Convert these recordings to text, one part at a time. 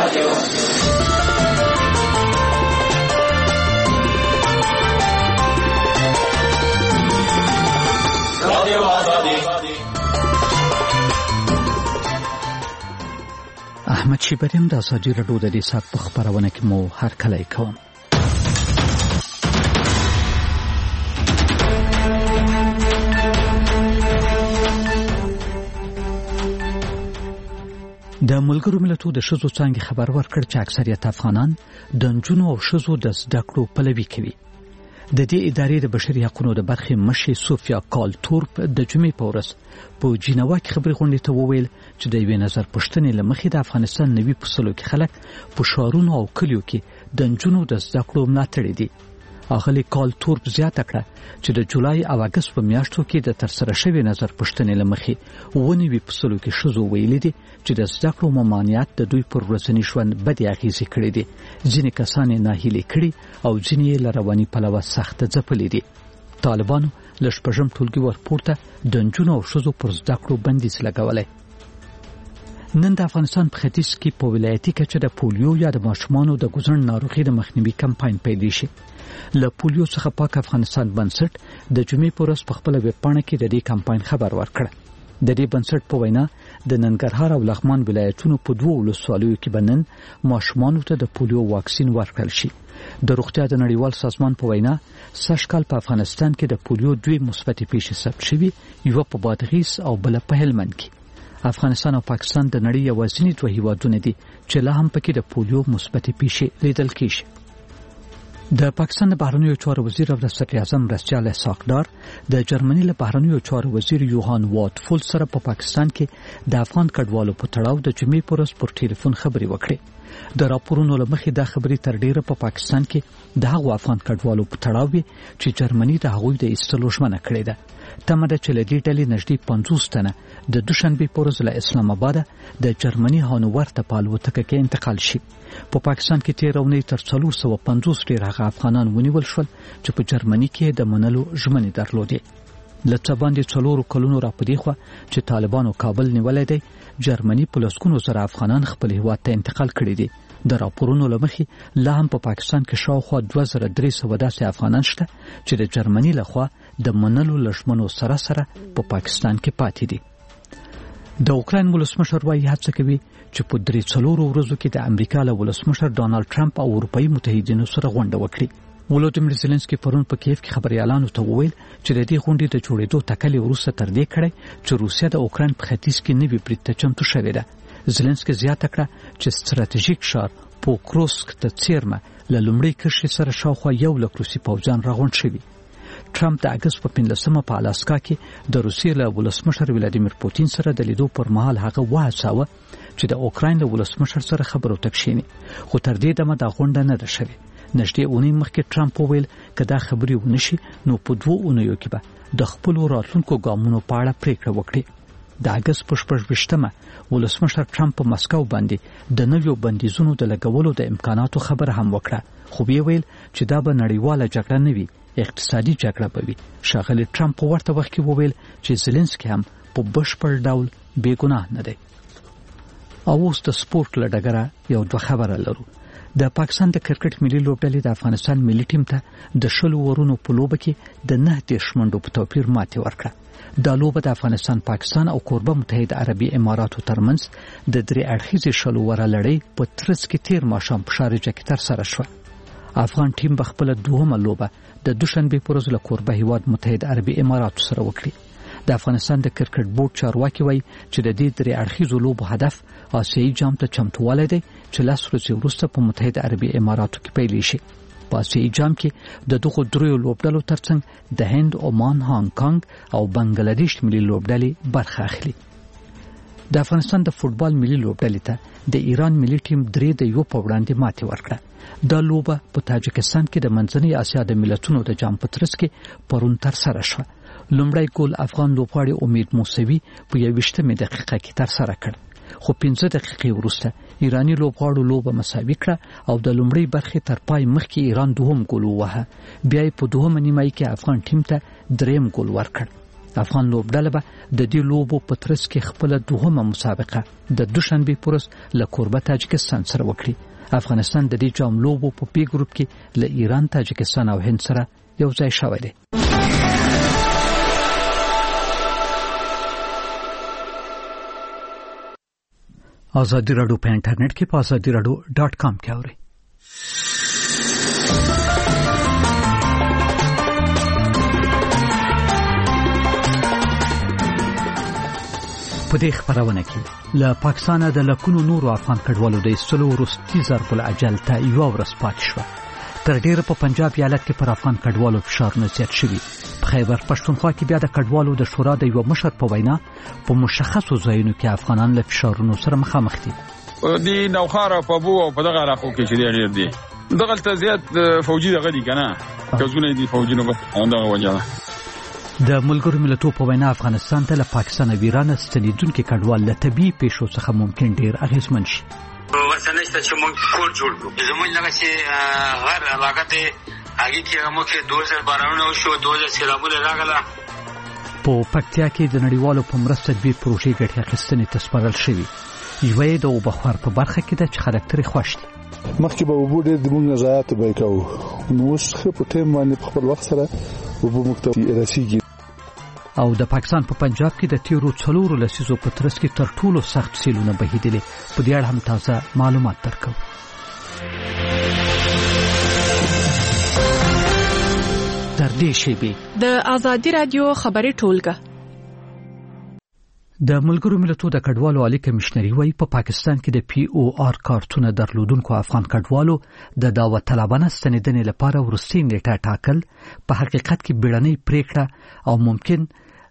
احمد شیبریم د ازادي راډیو د دې ساعت په خبرونه کې مو هرکلی کوم. د ملګرو ملتونو د ښځو څانګې خبر ورکړ چې اکثریت افغانان د نجونو او ښځو د زده کړو پلوي کوي. د دې ادارې د بشري حقوقو د برخې مشر سوفیا کالتورپ د جمعې په ورځ په جنیوا کې خبري غونډې ته وویل چې د یوې نظر پوښتنې له مخې د افغانستان 90% کې خلک په ښارونو او کلیو کې د نجونو د زده کړو ملاتړ دي. اغلی کالتورپ زیاته کړه چې د جولای او اګست په میاشتو کې د ترسره شوی نظر پوښتنې له مخې 90% کې ښځو ویلي دي چې د زده کړو ممانعت د دوی پر ورځني ژوند بدې اغیزې کړې دي. ځینې کسان یې ناهیلي کړي او ځینې یې له رواني پلوه سخته ځپلي دي. طالبانو له شپږم ټولګي ورپورته د نجونو او ښځو پر زده کړو بندیز لګولی. نن د افغانستان په ختیځ کې په ولایتي کچه د پولیو یا د ماشومانو د ګوزن ناروغي د مخنیوي کمپاین پیل شي. له پولیو څخه پاک افغانستان بنسټ د جمعې په ورځ په خپل ویب پاڼه کې د دې کمپاین خبر ورکړ. د دې بنسټ په وینا د ننګرهار او لغمان ولایتونو په دوه ولسوالیو کې بنن ماشومانو ته د پولیو واکسین ورکړل شي. د روغتیا د نړیوال سازمان په وینا سږکال په افغانستان کې د پولیو دوه مثبتې پیښې ثبت شوې، یو په بادغیس او بل په هلمند کې. افغانستان او پاکستان د نړۍ یوازینی دوه هیوادونه دي چې لا هم پکې د پولیو مثبتې پیښې لیدل کیږي. د پاکستان د بهرنیو چارو وزیر او د صدر اعظم مرستیال اسحاقدار د جرمني له بهرنیو چارو وزیر یوهان واتفول سره په پاکستان کې د افغان کډوالو په تړاو د جمعې په ورځ پر ټلیفون خبرې وکړې. د راپورونو له مخې دا خبرې تر ډیره په پاکستان کې د هغو افغان کډوالو په تړاو وي چې جرمني د هغوی د ایستلو ژمنه کړې ده. تمه ده چې له دې ډلې نږدې 50 تنه د دوشنبې په ورځ له اسلام آباد د جرمني هانوور ته په الوتکه کې انتقال شي. په پاکستان کې تیر اونۍ تر 450 ډیر هغه افغانان ونیول شول چې په جرمني کې د منلو ژمنې درلودې. لڅ باندې 4 کلونو را پدې خو چې طالبانو کابل نیولې دی، جرمني په لسګونو زره افغانان خپل هیواد ته انتقال کړي دي. د راپورونو له مخې لا هم په پاکستان کې شاوخوا 2300 داسې افغانان شته چې د جرمني لخوا د منلو لژمنو سره سره په پاکستان کې پاتې دي. د اوکراین ولسمشر وايي هڅه کوي چې په 3 ورځو کې د امریکا له ولسمشر ډانلډ ټرمپ او اروپאי متحدینو سره غونډه وکړي. ولودیمیر زيلنسکي پرون په کیف کې خبريالانو ته وویل چې د دې غونډې د جوړېدو تکلې وروسته تر دې کړي چې روسیا د اوکراین په ختیځ کې نوي برید ته چمتو شوې ده. زيلنسکي زیاته کړه چې ستراتیژیک ښار پوکروسک ته څیرمه له لومړۍ کرښې سره شاوخوا 1 لک روسي پوځیان راغونډ شوي. ټرمپ د اگست په 15مه په الاسکا کې د روسیې له ولسمشر ولادیمیر پوتین سره د لیدو پر مهال هغه وهڅاوه چې د اوکراین له ولسمشر سره خبرو ته کښیني، خو تر دې دمه دا غونډه نه ده شوې. نږدې اونۍ مخکې ټرمپ وویل که دا خبرې ونشي نو په 2 اونیو کې به د خپل راتلونکو ګامونو په اړه پریکړه وکړي. د اگست په 28مه ولسمشر ټرمپ په مسکو باندې د نویو بندیزونو د لګولو د امکاناتو خبره هم وکړه، خو بیا ویل چې دا به نړیواله جګړه نه وي، اقتصادي جګړه به وي. ښاغلی ټرمپ په ورته وخت کې وویل چې زيلنسکي هم په بشپړ ډول بې ګناه نه دی. او اوس د سپورت له ډګره یو دوه خبره لرو. د پاکستان د کرکټ ملي لوبډلې د افغانستان ملي ټیم ته د 20 ورونو په لوبه کې د 9 منډو په توپیر ماتې ورکړه. دا لوبه د افغانستان، پاکستان او کوربه متحده عربي اماراتو ترمنځ د 3 اړخیزې 20 وره لړۍ په ترڅ کې تیر ماښام په شارجه کې ترسره شوه. افغان ټیم به خپل دوهمه لوبه د دوشنبې په ورځ له کوربه هیواد متحده عربي اماراتو سره وکړي. د افغانستان د کرکټ بورډ چارواکي وایي چې د دې 3 اړخیزو لوبو هدف آسیایي جام ته چمتووالی دی چې 10 ورځې وروسته په متحده عربي اماراتو کې پیل شي. په آسیایي جام کې د دغو 3 لوبډلو ترڅنګ د هند، عمان، هانګ کانګ او بنگلاديش ملي لوبډلې برخه اخلي. د افغانستان د فوتبال ملي لوبډلې ته د ایران ملي ټیم 3-1 په وړاندې ماتې ورکړه. دا لوبه په تاجکستان کې د منځنۍ اسیا د ملتونو د جام په ترڅ کې پرون ترسره شوه. لومړی ګول افغان لوبغاړي امید موسوي په 21مه دقیقه کې ترسره کړ، خو 15 دقیقې وروسته ایرانی لوبغاړو لوبه مساوي کړه او د لومړۍ برخې تر پای مخکې ایران دوهم ګول ووهه. بیا په دوهمه نیمایي کې افغان ټیم ته 3م ګول ورکړ. افغان لوبډله به د دې لوبو په ترڅ کې خپل دوهمه مسابقه د دوشنبه پورس له کوربه تاجکستان سره وکړي. افغانستان د دې جام لوبو په پی ګروپ کې له ایران، تاجکستان او هند سره یو ځای شوی دی. آزادی رادیو په انټرنیټ کې په azadiradyo.com کې اورئ. په دې خبرونه کې له پاکستان د لکونو نورو افغان کډوالو د ایستلو وروستي ضرب الاجل ته یو ورځ پاتې شوه. تر ډیره په پنجاب ایالت کې پر افغان کډوالو فشارونه زیات شوي. په خیبر پښتونخوا کې بیا د کډوالو د شورا د یو مشر په وینا په مشخصو ځایونو کې افغانان له فشارونو سره مخامخ دي. دی نوخاره په بو او په دغه علاقو کې چې ډیر دي دغه ته زیات فوجي دغه دي کنه کزونه دي فوجي نو دغه وجه د ملګرو ملتونو په وینا افغانستان ته له پاکستان او ایران ستنیدونکو کډوال له طبي پیښو څخه ممکن ډیر اغیزمن شي. ورسنه چې موږ کور جوړ کړو زموږ لږه چې غیر علاقه ته هغه کې موږ 2012 شو 2000 سیلابونه راغله. په پکتیا کې د نړیوالو په مرسته د پروژې ګټه اخیستنې تسپارل شوې. یوه د وبخور په برخه کې د خاراکتري خوښ دي. مخکې به وبوډه د موږ نزاعت به کوو نو اوس په ټیم باندې خپل وخت سره وبمکتب رسیږي. او د پاکستان په پنجاب کې د تیرو 4 لسیزو په ترڅ کې تر ټولو سخت سیلونه بهیدلې. په دې اړه هم تازه معلومات درکو. تر دې شی د آزادی رادیو خبري ټولګه د ملګرو ملتونو د کډوالو عالی کمشنري وايي په پاکستان کې د پی او آر کارتونه درلودونکو افغان کډوالو د دعوت طلبانه ستنیدنې لپاره ورستي نیټه ټاکل په حقیقت کې بیړنۍ پریکړه او ممکن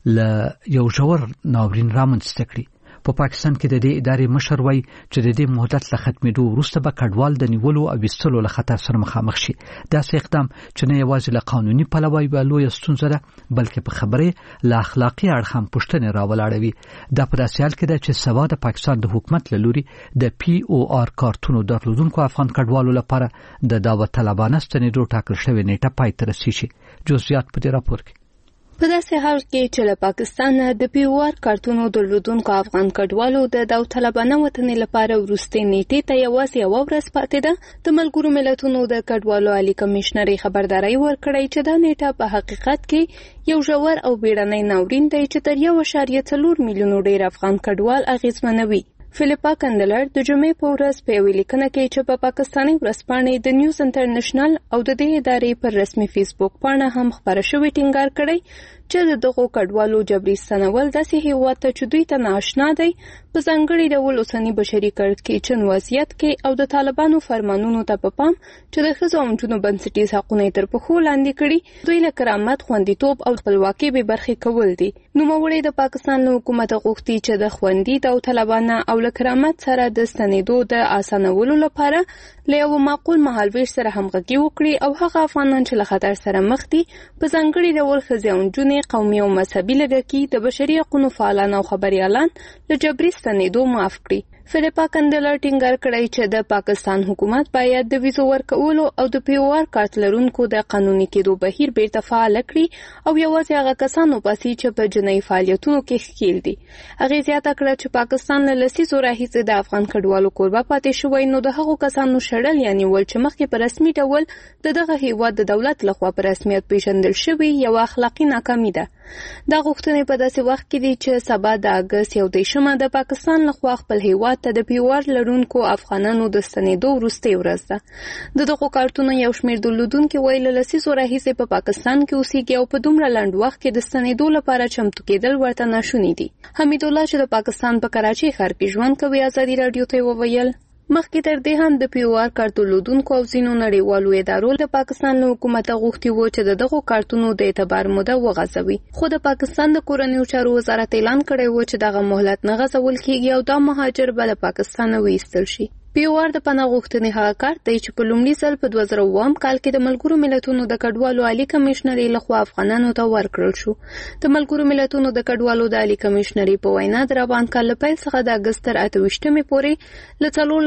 له یو ژور ناورین رامنځته کړي. په پاکستان کې د دې ادارې مشر وايي چې د دې مهلت له ختمېدو وروسته به کډوال د نیولو او وستلو له خطر سره مخامخ شي. داسې اقدام چې نه یوازې له قانوني پلوه یوه لویه ستونزه ده بلکې په خبره له اخلاقي اړخ هم پوښتنې راولاړوي. دا په داسې حال کې ده چې سبا د پاکستان د حکومت له لوري د پی او آر کارتونو درلودونکو افغان کډوالو لپاره د دعوت طلبانه ستنېدو ټاکل شوې نیټه پای ته رسیږي. جزئیات په دې راپور کې. په داسې حال کې چې له پاکستان د پی او آر کارتونو درلودونکو افغان کډوالو د دعوت طلبانه وطن لپاره وروستي نیټې ته یوازې یو ورځ پاتې ده، د ملګرو ملتونو د کډوالو عالی کمشنري خبرداري ورکړې چې دا نیټه په حقیقت کې یو ژور او بیړنی ناورین دی چې تر 1.4 میلیون ډیر افغان کډوال اغیزمنوي. فلیپا کندلر د جمعې په ورځ په یوه لیکنه کې چې په پاکستاني ورځپاڼې د نیوز انټرنیشنل او د دې ادارې پر رسمي فیسبوک پاڼه هم خبره شوې ټینګار کړی چې دغه کډوالو جبري ستنول داسې هیواد ته چې دوی ته ناشنا دی په ځانګړي ډول اوسنی بشري کړکېچن وضعیت کې او د طالبانو فرمانونو ته په پام چې د ښځو او نجونو بنسټیز حقونه تر پښو لاندې کړي دوی له کرامت، خوندیتوب او خپلواکۍ بې برخې کول دي. نوموړي د پاکستان له حکومت غوښتي چې د خوندي او طالبانه او له کرامت سره د ستنېدو د اسانولو لپاره له یو معقول مهالویش سره همغږي وکړي او هغه افغانان چې له خطر سره مخ دي په ځانګړي ډول ښځې او نجونې، قومي او مذهبي لږکي، د بشري حقوقو فعالان او خبريالان له جبري ستنېدو معاف کړي. فلیپا کندلر ټینګار کړی چې د پاکستان حکومت باید د ویزو ورکولو او د پی او آر کارت لرونکو د قانوني کېدو بهیر بیرته فعال کړي او یوازې هغه کسانو پاسي چې په جنایي فعالیتونو کې ښکیل دي. هغه زیاته کړه چې پاکستان له لسیزو راهیسې د افغان کډوالو کوربه پاتې شوی نو د هغو کسانو شړل یعنی ول چې مخکې په رسمي ډول دغه هیواد د دولت لخوا په رسمیت پیژندل شوی یو اخلاقی ناکامي ده. دا غوښتنې په داسې وخت کې دي چې سبا د اگست 1 د پاکستان لخوا خپل هیواد ته د پی او آر لرونکو افغانانو د ستنېدو وروستۍ ورځ ده. دغه کارتونو یو شمېر درلودونکي وایي له لسیزو راهیسې په پاکستان کې اوسېږي او په دومره لنډ وخت کې د ستنېدو لپاره چمتو کېدل ورته ناشوني دي. حمید الله چې د پاکستان په کراچۍ ښار کې ژوند کوي ازادي راډیو ته وویل مخکې تر دې هم د پی او آر کارت درلودونکو او ځینو نړیوالو ادارو د پاکستان له حکومت غوښتي و چې دغه کارتونو د اعتبار موده وغځوي، خو د پاکستان د کورنیو چارو وزارت اعلان کړی و چې دغه مهلت نه غځول کیږي او دا مهاجر به له پاکستانه وایستل شي. پی او آر د پناه غوښتنې هغه کارت دی چې په لومړي ځل په 2009 کال کې د ملګرو ملتونو د کډوالو عالی کمشنري لخوا افغانانو ته ورکړل شو. د ملګرو ملتونو د کډوالو د عالی کمشنري په وینا د روان کال له پیل څخه د اگست تر 28 پورې له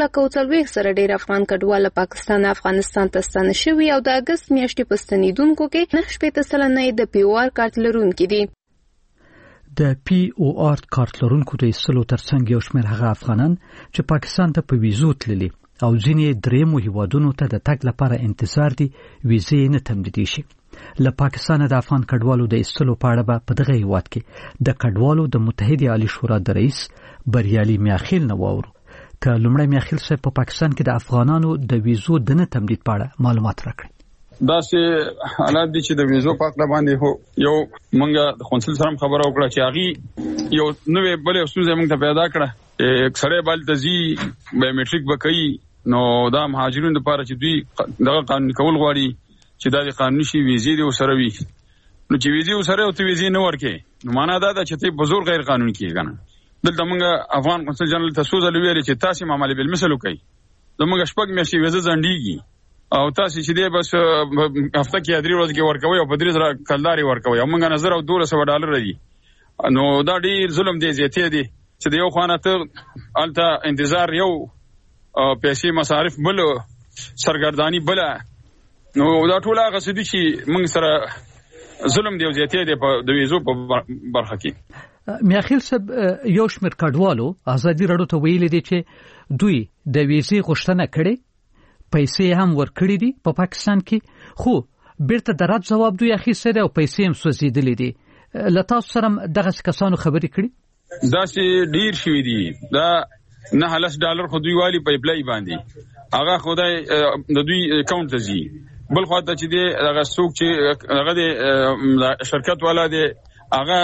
440 سره ډیر افغان کډوال پاکستان افغانستان ته ستانه شوي او د اگست میاشتې په ستنېدونکو کې 9% د پی او آر کارت لرونکي دي. د پی او آر کارت لرونکو د ایستلو ترڅنګ یو شمېر هغه افغانان چې پاکستان ته په ویزو تللي او ځینې درېیمو هیوادونو ته د تګ لپاره انتظار دي ویزې نه تمدیدي شي. له پاکستانه د افغان کډوالو د ایستلو په اړه به په دغه هیواد کې د کډوالو د متحده عالی شورا د رئیس بریالي میاخیل نه واورو. که لومړی میاخیل صاحب په پاکستان کې د افغانانو د ویزو د نه تمدید په اړه معلومات راکړي. دا چې حالات دي چې د ویزو په اړه باندې یو مونږه د قونسل سره خبره وکړه چې هغه یو نوې بلې ستونزه موږ ته پیدا کړه. اکثره بل تزي بایومټریک بکئی نو دا مهاجرینو لپاره چې دوی دغه قانون کول غواړي چې دا د قانوني شي ویزې دی وسره وي نو چې ویزې وسره او ته ویزې نه ورکې نو معنا دا ده چې ته بزرګ غیر قانوني کیږي کنه. دلته موږ افغان قونسل جنرال ته سوزل ویل چې تاسو معاملې بل مثال وکړي زموږ شپږ میاشتې ویزه ځنډيږي او تاسو چې دې بس هفته کې ادري ورځ کې ورکوي او په درې زره کلداري ورکوي او موږ نظر او $1200 دی نو دا ډیر ظلم دی زیاتې دی چې د یو خانه ته الته انتظار یو پیسې مصارف بل سرګردانی بل نو دا ټول هغه څه دي چې موږ سره ظلم دی زیاتې دی په د ویزو په برخه کې. میاخیل صاحب یو شمېر کډوالو ازادي راډیو ته ویلي دي چې دوی د ویزې غوښتنه کړې پیسې هم ورکړې دي په پاکستان کې خو بیرته د رد جواب دوی اخیستی دی او پیسې هم سوځېدلې دي. له تاسو سره دغه کسانو خبرې کړي؟ دا چې ډیر شوي دي دا $9 خو دوی والی په اپلای باندې هغه خدای د دوی اکاونټ ته ځي بل خو ته چې دی هغه څوک چې هغه د شرکت والا دی هغه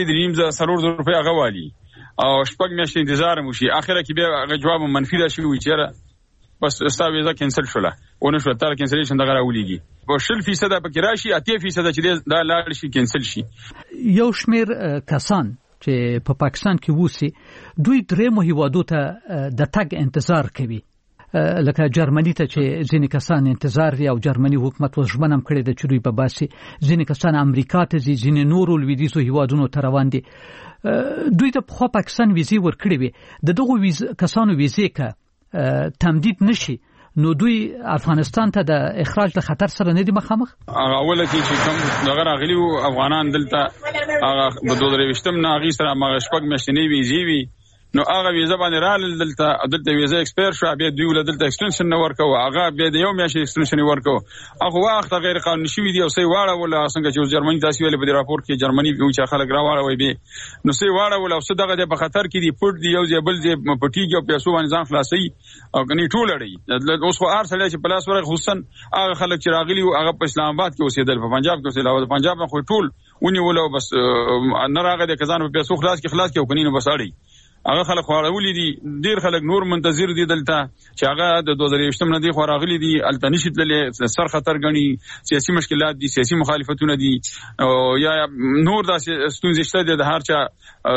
$3,000 هغه والی او شپږ میاشتې انتظار مو شي اخره کې بیا هغه جواب منفي راشي وي چې بس ستا ویزه کینسل شوله ونه شو تر کینسلیشن دغه راولېږي په 60% پکې راشي 80% چې دا لاړ شي کینسل شي. یو شمېر کسان چې په پاکستان کې ووسی دوی درېیمو هیوادو ته د تګ انتظار کوي لکه جرمني ته چې ځینې کسان انتظار دي او جرمني حکومت وژمن هم کړی د چې دوی په باسي ځینې کسان امریکا ته ځي ځینې نورو لویدیځو هیوادونو ته روان دي. دوی ته پخوا پاکستان ویزې ورکړې وي د دغو کسانو ویزې که تمدید نشي نو دوی افغانستان ته د اخراج له خطر سره نه دي مخامخ؟ هغه اوله کې چې کوم دغه راغلي افغانان دلته هغه په 2020 نه هغې سره هغه شپږ میاشتنۍ ویزې وي نو هغه ویزه باندې رالل دلته ویزه ایکسپایر شو بیا دوی ول دلته ایکستنشن نه ورکوه هغه بیا د یو میاشتې ایکستنشن ورکوه هغه وخت غیر قانوني شوی دی او سې واړه ولا څنګه چې جرمني تاسو ویل په راپور کې جرمني یو چې خلک راواړه وي به نو سې واړه ولا او څه دغه په خطر کې دی پټ دی یو ځبل دی پټیږي او پیسو باندې ځان خلاصي او کني ټول اړي اوس خو ارسل چې پلاس ورغ حسن هغه خلک چې راغلي هغه په اسلام آباد کې اوسېدل په پنجاب کې اوسېدل او پنجاب خو ټول ونی ولو بس نه راغی د کزان په پیسو خلاص کې او کني نو بس اړي هغه خلک خورولې دي ډیر خلک نور منتظر دي دلته چې هغه د 2020 نه دي خورغلي دي التنشت للي سر خطر غني سیاسي مشکلات دي سیاسي مخالفتونه دي او یا نور د ستونزې شته د هر چا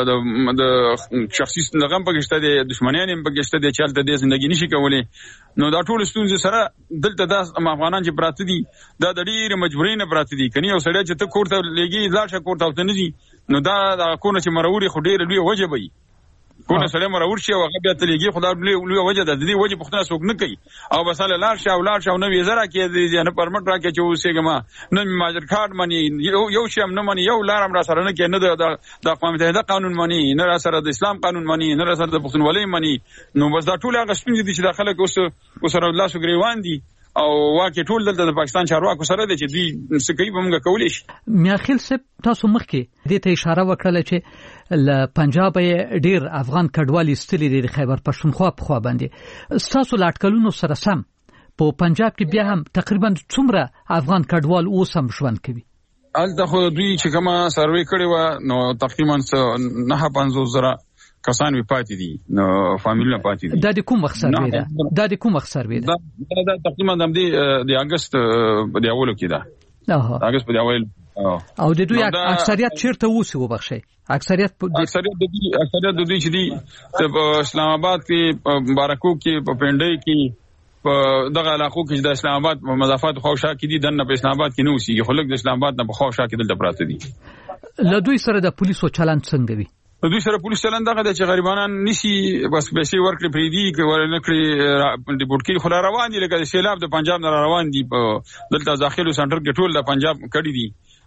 د شخصي نظام پکشته دي دښمنان هم پکشته دي چې د ژوندۍ نشي کولای نو دا ټول ستونزې سره دلته د افغانان چې پراته دي دا د ډیر مجبورین پراته دي کني او سړی چې ته کوړه لګي لاشه کوړه ته نه دي نو دا د کونه چې مروري خو ډیر لوی وجه وي کونه سره مرور شي او هغه بیا تلېږي خدای لوی وجه د دې وجه پختنه څوک نه کوي او بساله لار شاو نو ویزه راکې دي نه پرمټ راکې چې اوسېګما نه ماجر کارت مانی یو شی هم نه مانی یو لارم را سره نه کې نه د اقوام متحده قانون مانی نه را سره د اسلام قانون مانی نه را سره د پښتونولۍ مانی نو بس دا ټول هغه ستونزې دي چې د خلک اوس سره الله شو ګریوان دي او واکه ټول دلته د پاکستان چارواکو سره دي چې دوی سکی به موږ کولای شي. میاخیل صاحب تاسو مخکې دې ته اشاره وکړه چې ل پنجاب ډیر افغان کډوالي ستلي دي خیبر پښتونخوا په خوا باندې تاسو لاټکلونو سره سم په پنجاب کې بیا هم تقریبا څومره افغان کډوال اوس هم ژوند کوي؟ الته خو دوی چې کومه سروې کړې و نو تقریبا 950,000 کسان وی پاتې دي نو فامیلونه پاتې دي. دا د کوم وخت سروې ده؟ دا د کوم وخت سروې ده؟ دا تقریبا د اگست په دیولو کې ده. اگست په دیول او د دوی اکثریت چیرته اوسي وبخشي؟ اکثریت د دوی چې دي په اسلام آباد کې بارکو کې په پنډۍ کې په دغه علاقو کې د اسلام آباد په مضافات خوشا کې دي دنه په اسلام آباد کې نه اوسي خلک د اسلام آباد نه په خوشا کې دلته پراته دي. له دوی سره د پولیسو چلند څنګه وي؟ دوی سره پولیس چلند دغه چې غریبانان نشي بس پیسې ورکړي پریدي کې ورنه کړی ډیپورټ کې خلا روان دي لکه سیلاب د پنجاب نه روان دي په دلته ځاخلو سنټر کې ټول د پنجاب کړي دي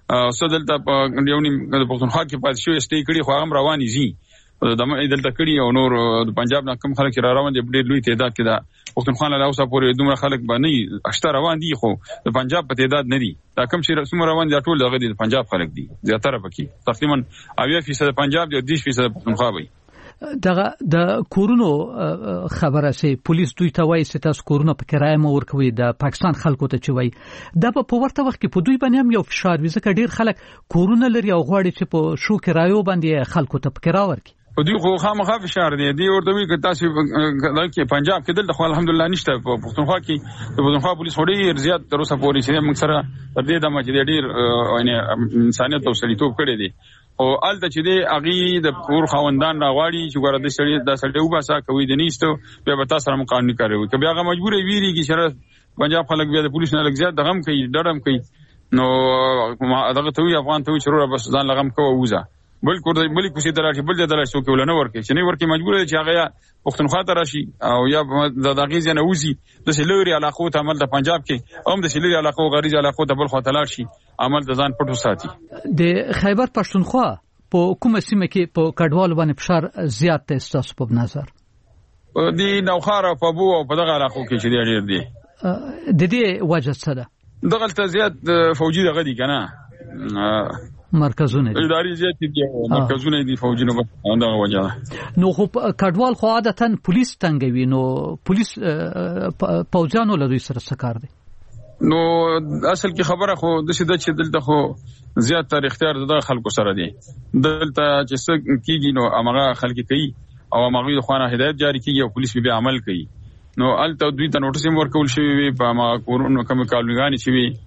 څه دلته په یو نیم د پښتونخوا کې پاتې شوی سټې کړي خو هغه روانې زی دلته کړي او نور د پنجاب نه کم خلک را روان دي ډېر لوی تعداد کې دا پښتونخوا له اوسه پورې دومره خلک باندې اشته روان دي خو د پنجاب په تعداد نه دي دا کم چې څومره روان دي ټول دغه دي د پنجاب خلک دي زیاتره پکې تقریبا 80% پنجاب دي 10% پښتونخوا وي دغه د کورونو خبره سي پولیس دوی ته وایي چې تاسو کورونه په کرایه مو ورکوي د پاکستان خلکو ته چوي دا په ورته وخت کې په دوی باندې هم یو فشار وي ځکه ډیر خلک کورونه لري او غواړي چې په شو کرایو باندې خلکو ته په کرایه ورکړي دوی خو خامخا فشار دی ورته وی که تاسو کې پنجاب کې دلته خو الحمدلله نشته په پښتونخوا کې د پښتونخوا پولیس ډېر زیات تر اوسه پورې چې موږ سره تر دې دمه چې ډېر انسانیت او سړیتوب کړی دی او الته چې دی اغي د کور خوندان راغواړي چې ګوره د سړی وباسه کوي د نیستو بیا به تاسو سره قانوني کاروي که بیا هغه مجبور ویریږي چې پنجاب خلک بیا د پولیس نه لږ زیات دغم کوي ډرم کوي نو دغه ته وی افغان ته وی شروع بس ځان لغم کوه وزه بل کوشي دراشي بل د دراشي څوک ولنه ورکه چې نه ورکه مجبور دي چې هغه پښتونخوا ته راشي او یا د دغه ځنه وزي د سلوري علاقو ته عمل د پنجاب کې هم د سلوري علاقو غریز علاقو ته بل خاطر شي عمل د ځان پټو ساتي د خیبر پښتونخوا په کومه سیمه کې په کډوال باندې فشار زیات دی تاسو په نظر دی نوخاره په بو او په دغه علاقو کې چې ډیر دي د دې وجه څه ده دغه ته زیات فوجي دغه دي کنه مرکزونه دي اداري زیات دي مرکزونه دي فوجي نو دغه وجه نو خو کډوال خو عادتاً پولیس تنګوي نو پولیس پوځانو له دوی سره سکار دي نو اصل کې خبره خو د شي د چې دلته خو زیات تر اختیار د خلکو سره دي دلته چې څه کیږي نو هغه خلک کوي او هغه د خوانه هدایت جاری کوي او پولیس به عمل کوي نو الته دوی ته نوټیس ورکول شوی په ما کورونو کوم کالونیانی چې وي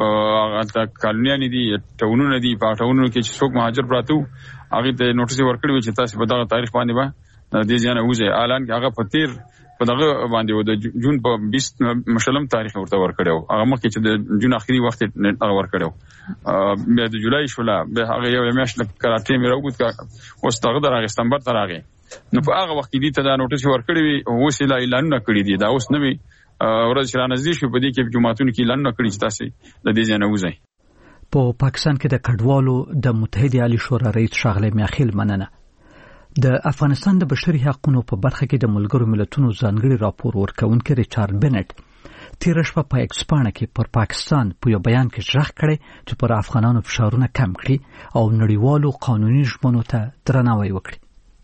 هغه کالونیانی دي ټاونونه دي په ټاونونو کې چې څوک مهاجر پراته هغه ته نوټیس ورکړي چې تاسو په دغه تاریخ باندې به د دې ځای نه وځي اعلان هغه په دغه باندې د جون په 20 مشلم تاریخ ورته ورکړو هغه مخکې چې د جون اخري وخت هغه ورکړو بیا د جولای شولا به هغه یو میاشت کراټي مې راوګد کا اوس دغه درغه ستمبر ترغه نو په هغه وخت کې دې ته دا نوټیس ورکړي او وسیله اعلان نه کړی دی دا اوس نه وی ورځ چې نږدې شو په دې کې جماعتونو کې اعلان نه کړی چې تاسو د دې ځای نه وځئ په پاکستان کې د کډوالو د متحده عالی شورا رئیس ښاغلی میاخیل مننه د افغانستان د بشري حقوقو په برخه کې د ملګرو ملتونو ځانګړي راپور ورکونکي ریچارډ بنټ تیر شپه په ایکسپانه کې پر پاکستان په یو بیان کې ژغ کړی چې پر افغانانو فشارونه کم کړي او نړیوالو قانوني ژمنو ته درناوی وکړي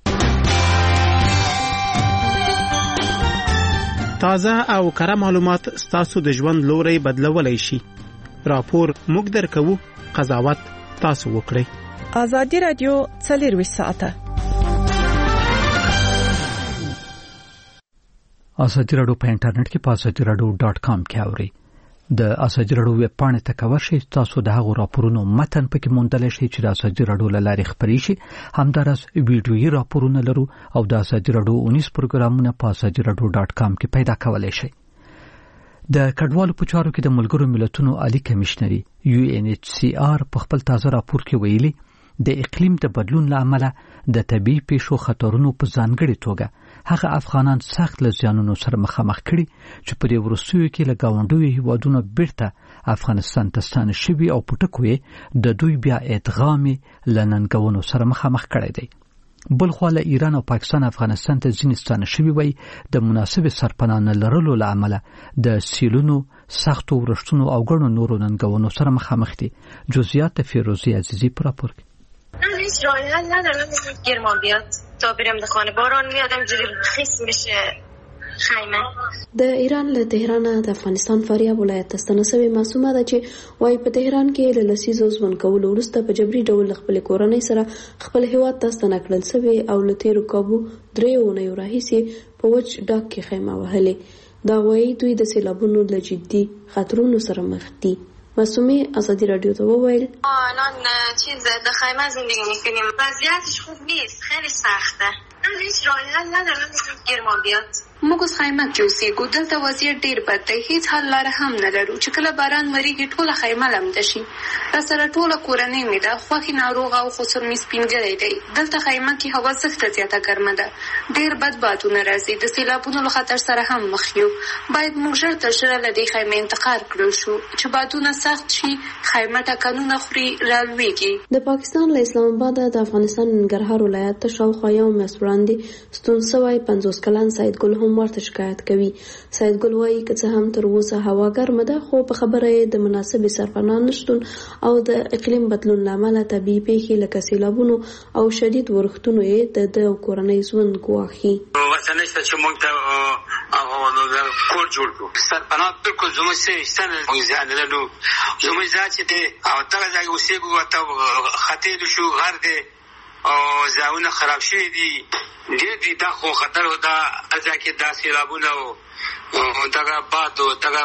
تازه او کره معلومات ستاسو د ژوند لوري بدلولای شي راپور موږ درکو قضاوت تاسو وکړئ ازادي رادیو 24 ساعته ازادي رادیو په انټرنیټ کې په azadiradio.com کې اوري د ازادي رادیو ویب پاڼې ته کور شي تاسو د هغو راپورونو متن پکې موندل شي چې د ازادي رادیو لارې خبري شي همدارس ویډیويي راپورونه لرو او د ازادي رادیو 19 پروګرامونه په azadiradio.com کې پیدا کولای شي د کډوالو په چارو کې د ملګرو ملتونو عالی کمشنري UNHCR په خپل تازه راپور کې ویلي د اقلیم د بدلون لامل د طبي پیښو خطرونو په ځانګړي توګه هغه افغانان سخت له زیانونو سره مخامخ کړي چې په دې ورستیو کې له گاونډیو هیوادونو بیرته افغانستان ته ستانه شوي او پټکوي د دوی بیا ادغام لننګونو سره مخامخ کړي دي بلخو له ایران او پاکستان افغانستان ته ځینې ستانه شوي وي د مناسب سرپناه لرلو لامل د سیلونو سختو ورشتونو او ګڼو نورو ننګونو سره مخامخ دي جزئیات فیروزی عزیزی پر راپور هیچ راهی حل ندارم گرما بیاد تا برم در خانه باران میاد اینجوری خیس میشه خیمه د ایران له تهران د افغانستان فاریاب ولایت ته ستنه شوی معصومه ده چې وايي په تهران کې له لسیزو ژوند کولو وروسته په جبري ډول خپل کورنۍ سره خپل هیواد ته ستنه کړل شوی او له تیرو کابو دریونه راهیسي په وچ ډاک کې خیمه وهلې دا وايي دوی د سیلابونو له جدي خطرونو سره مخ دي معصومه ازادي رادیو ته وویل الان چیز در خیمه زندگی میکنیم وضعیتش خوب نیست خیلی سخته هیچ راهی حل ندارم گرما بیاد موږ اوس خیمه کې اوسېږو، دلته وضعیت ډېر بد دی، هیڅ حل لاره هم نه لرو چې کله باران وریږي ټوله خیمه لمده شي. راسره ټوله کورنۍ مې ده، خوښې ناروغه او خسر مې سپینګری دی. دلته خیمه کې هوا سخته زیاته ګرمه ده، ډېر بد بادونه راځي، د سیلابونو له خطر سره هم مخ یو. باید موږ ژر تر ژره له دې خیمې انتقال کړو شو چې بادونه سخت شي، خیمه ټکانونه خوري، رالویږي. د پاکستان له اسلام آباد د افغانستان ننګرهار ولایت ته شاوخوا یو میاشت وړاندې ستون سوی 50 کلن سید ګل هم ورته شکایت کوي. سید ګل وایي که څه هم تر اوسه هوا ګرمه ده، خو په خبره یې د مناسبې سرپناه نشتون او د اقلیم بدلون له امله طبیعي پیښې لکه سیلابونو او شدید ورښتونو یې د کورنۍ ژوند ګواښي. ورته نشته چې موږ ته کور جوړ کړو. سرپناه بالکل زموږ څه شته نه، موږ ځان نه لرو. زموږ ځای چې دی او دغه ځای اوسېږو، ورته ختېدو شو، غر دی او ځایونه خراب شوي دي، ډېر دي. دا خو خطر و، دا هر ځای کې دا سیلابونه او دغه باد او دغه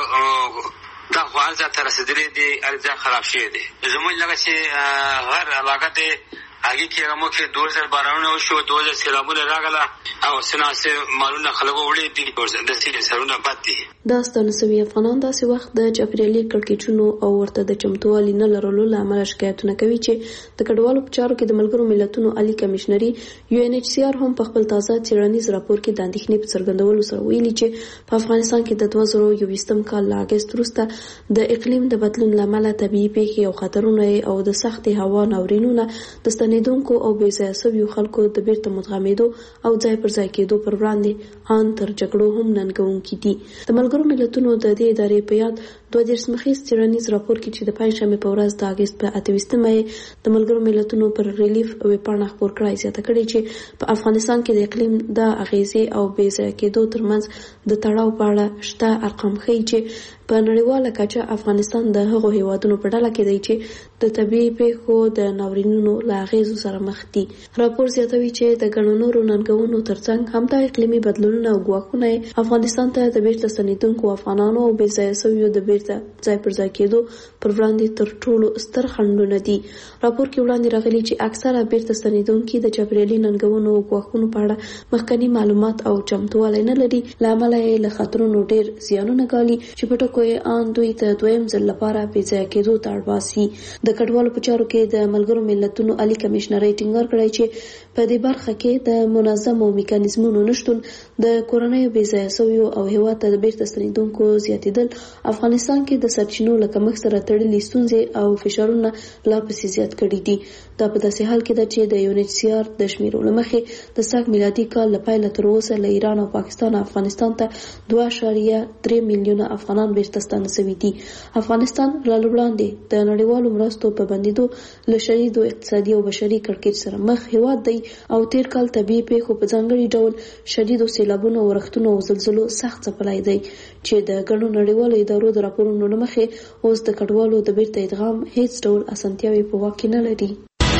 دا خو هر ځای ته رسېدلي دي، هر ځای خراب شوي دي. زموږ لکه چې غر علاقه دی، هغې کې موږ کې 2000 بارانونه وشو، 2000 سیلابونه راغله او سناسې مالونه خلکو وړي دي، داسې سرونه بد دي. دا ستانه سوي افغانان داسې وخت د چاپېریالي کړکېچونو او ورته د چمتووالي نه لرلو له امله شکایتونه کوي چې د کډوالو په چارو کې د ملګرو ملتونو عالي کمیشنري UNHCR هم په خپل تازه څېړنیز راپور کې د اندېښنې په څرګندولو سره ویلي چې په افغانستان کې د 2021 کال له اګست وروسته د اقلیم د بدلون له امله طبیعي پیښې او خطرونه او د سختې هوا ناورینونه د ستنېدونکو او بې ځایه شویو خلکو د بیرته مدغمېدو او ځای پر ځای کېدو پر وړاندې ان تر جګړو هم ننګونکي دي. د ملګرو ملتونو د دې ادارې په یاد 22 مخیز څېړنیز راپور کې چې د پنځشنبې په ورځ د اګست په 28مه د ملګرو ملتونو پر ریلیف ویبپاڼه خپور کړای زیاته کړې چې په افغانستان کې د اقلیم د اغیزې او بې ځای کېدو ترمنځ د تړاو په اړه شته ارقام ښیي چې په نړیواله کچه افغانستان د هغو هیوادونو په ډله کې دی چې د طبیعي پیښو د ناورینونو له اغیزو سره مخ دي. راپور زیاتوي چې د ګڼو نورو ننګونو ترڅنګ همدا اقلیمي بدلونونه او ګواښونه افغانستان ته د بیرته ستنېدونکو افغانانو او بې ځایه شویو د بیرته ځای پر ځای کېدو پر وړاندې تر ټولو ستر خنډونه دي. راپور کې وړاندې راغلي چې اکثره بیرته ستنېدونکي د چاپېریالي ننګونو او ګواښونو په اړه مخکني معلومات او چمتووالی نه لري، له امله یې له خطرونو ډېر زیانونه ګالي چې په ټکو یې ان دوی ته دویم ځل لپاره بې ځای کېدو ته اړ باسي. د کډوالو په چارو کې د ملګرو ملتونو عالي کمیشنرۍ ټینګار کړی چې په دې برخه کې د منظمو میکانیزمونو نشتون، د کورنیو بې ځایه شویو او هېواد ته د بیرته ستنېدونکو زیاتېدل افغانستان کې د سرچینو له کمښت سره تړلې ستونزې او فشارونه لا پسې زیات کړي دي. دا په داسې حال کې ده چې د UNHCR د شمیرو له مخې د سږ میلادي کال له پیله تر اوسه له ایران او پاکستان افغانستان ته 2.3 میلیونه افغانان بیرته ستانه شوي دي. افغانستان له وړاندې د نړیوالو مرستو په بندېدو له شدیدو اقتصادي او بشري کړکېچ سره مخ هېواد دی او تېر کال طبیعي پیښو په ځانګړي ډول شدیدو سیلابونو، ورښتونو او زلزلو سخت ځپلی دی چې د ګڼو نړیوالو ادارو د راپورونو له مخې اوس د کډوالو د بیرته ادغام هیڅ ډول اسانتیاوې په واک کې نه لري.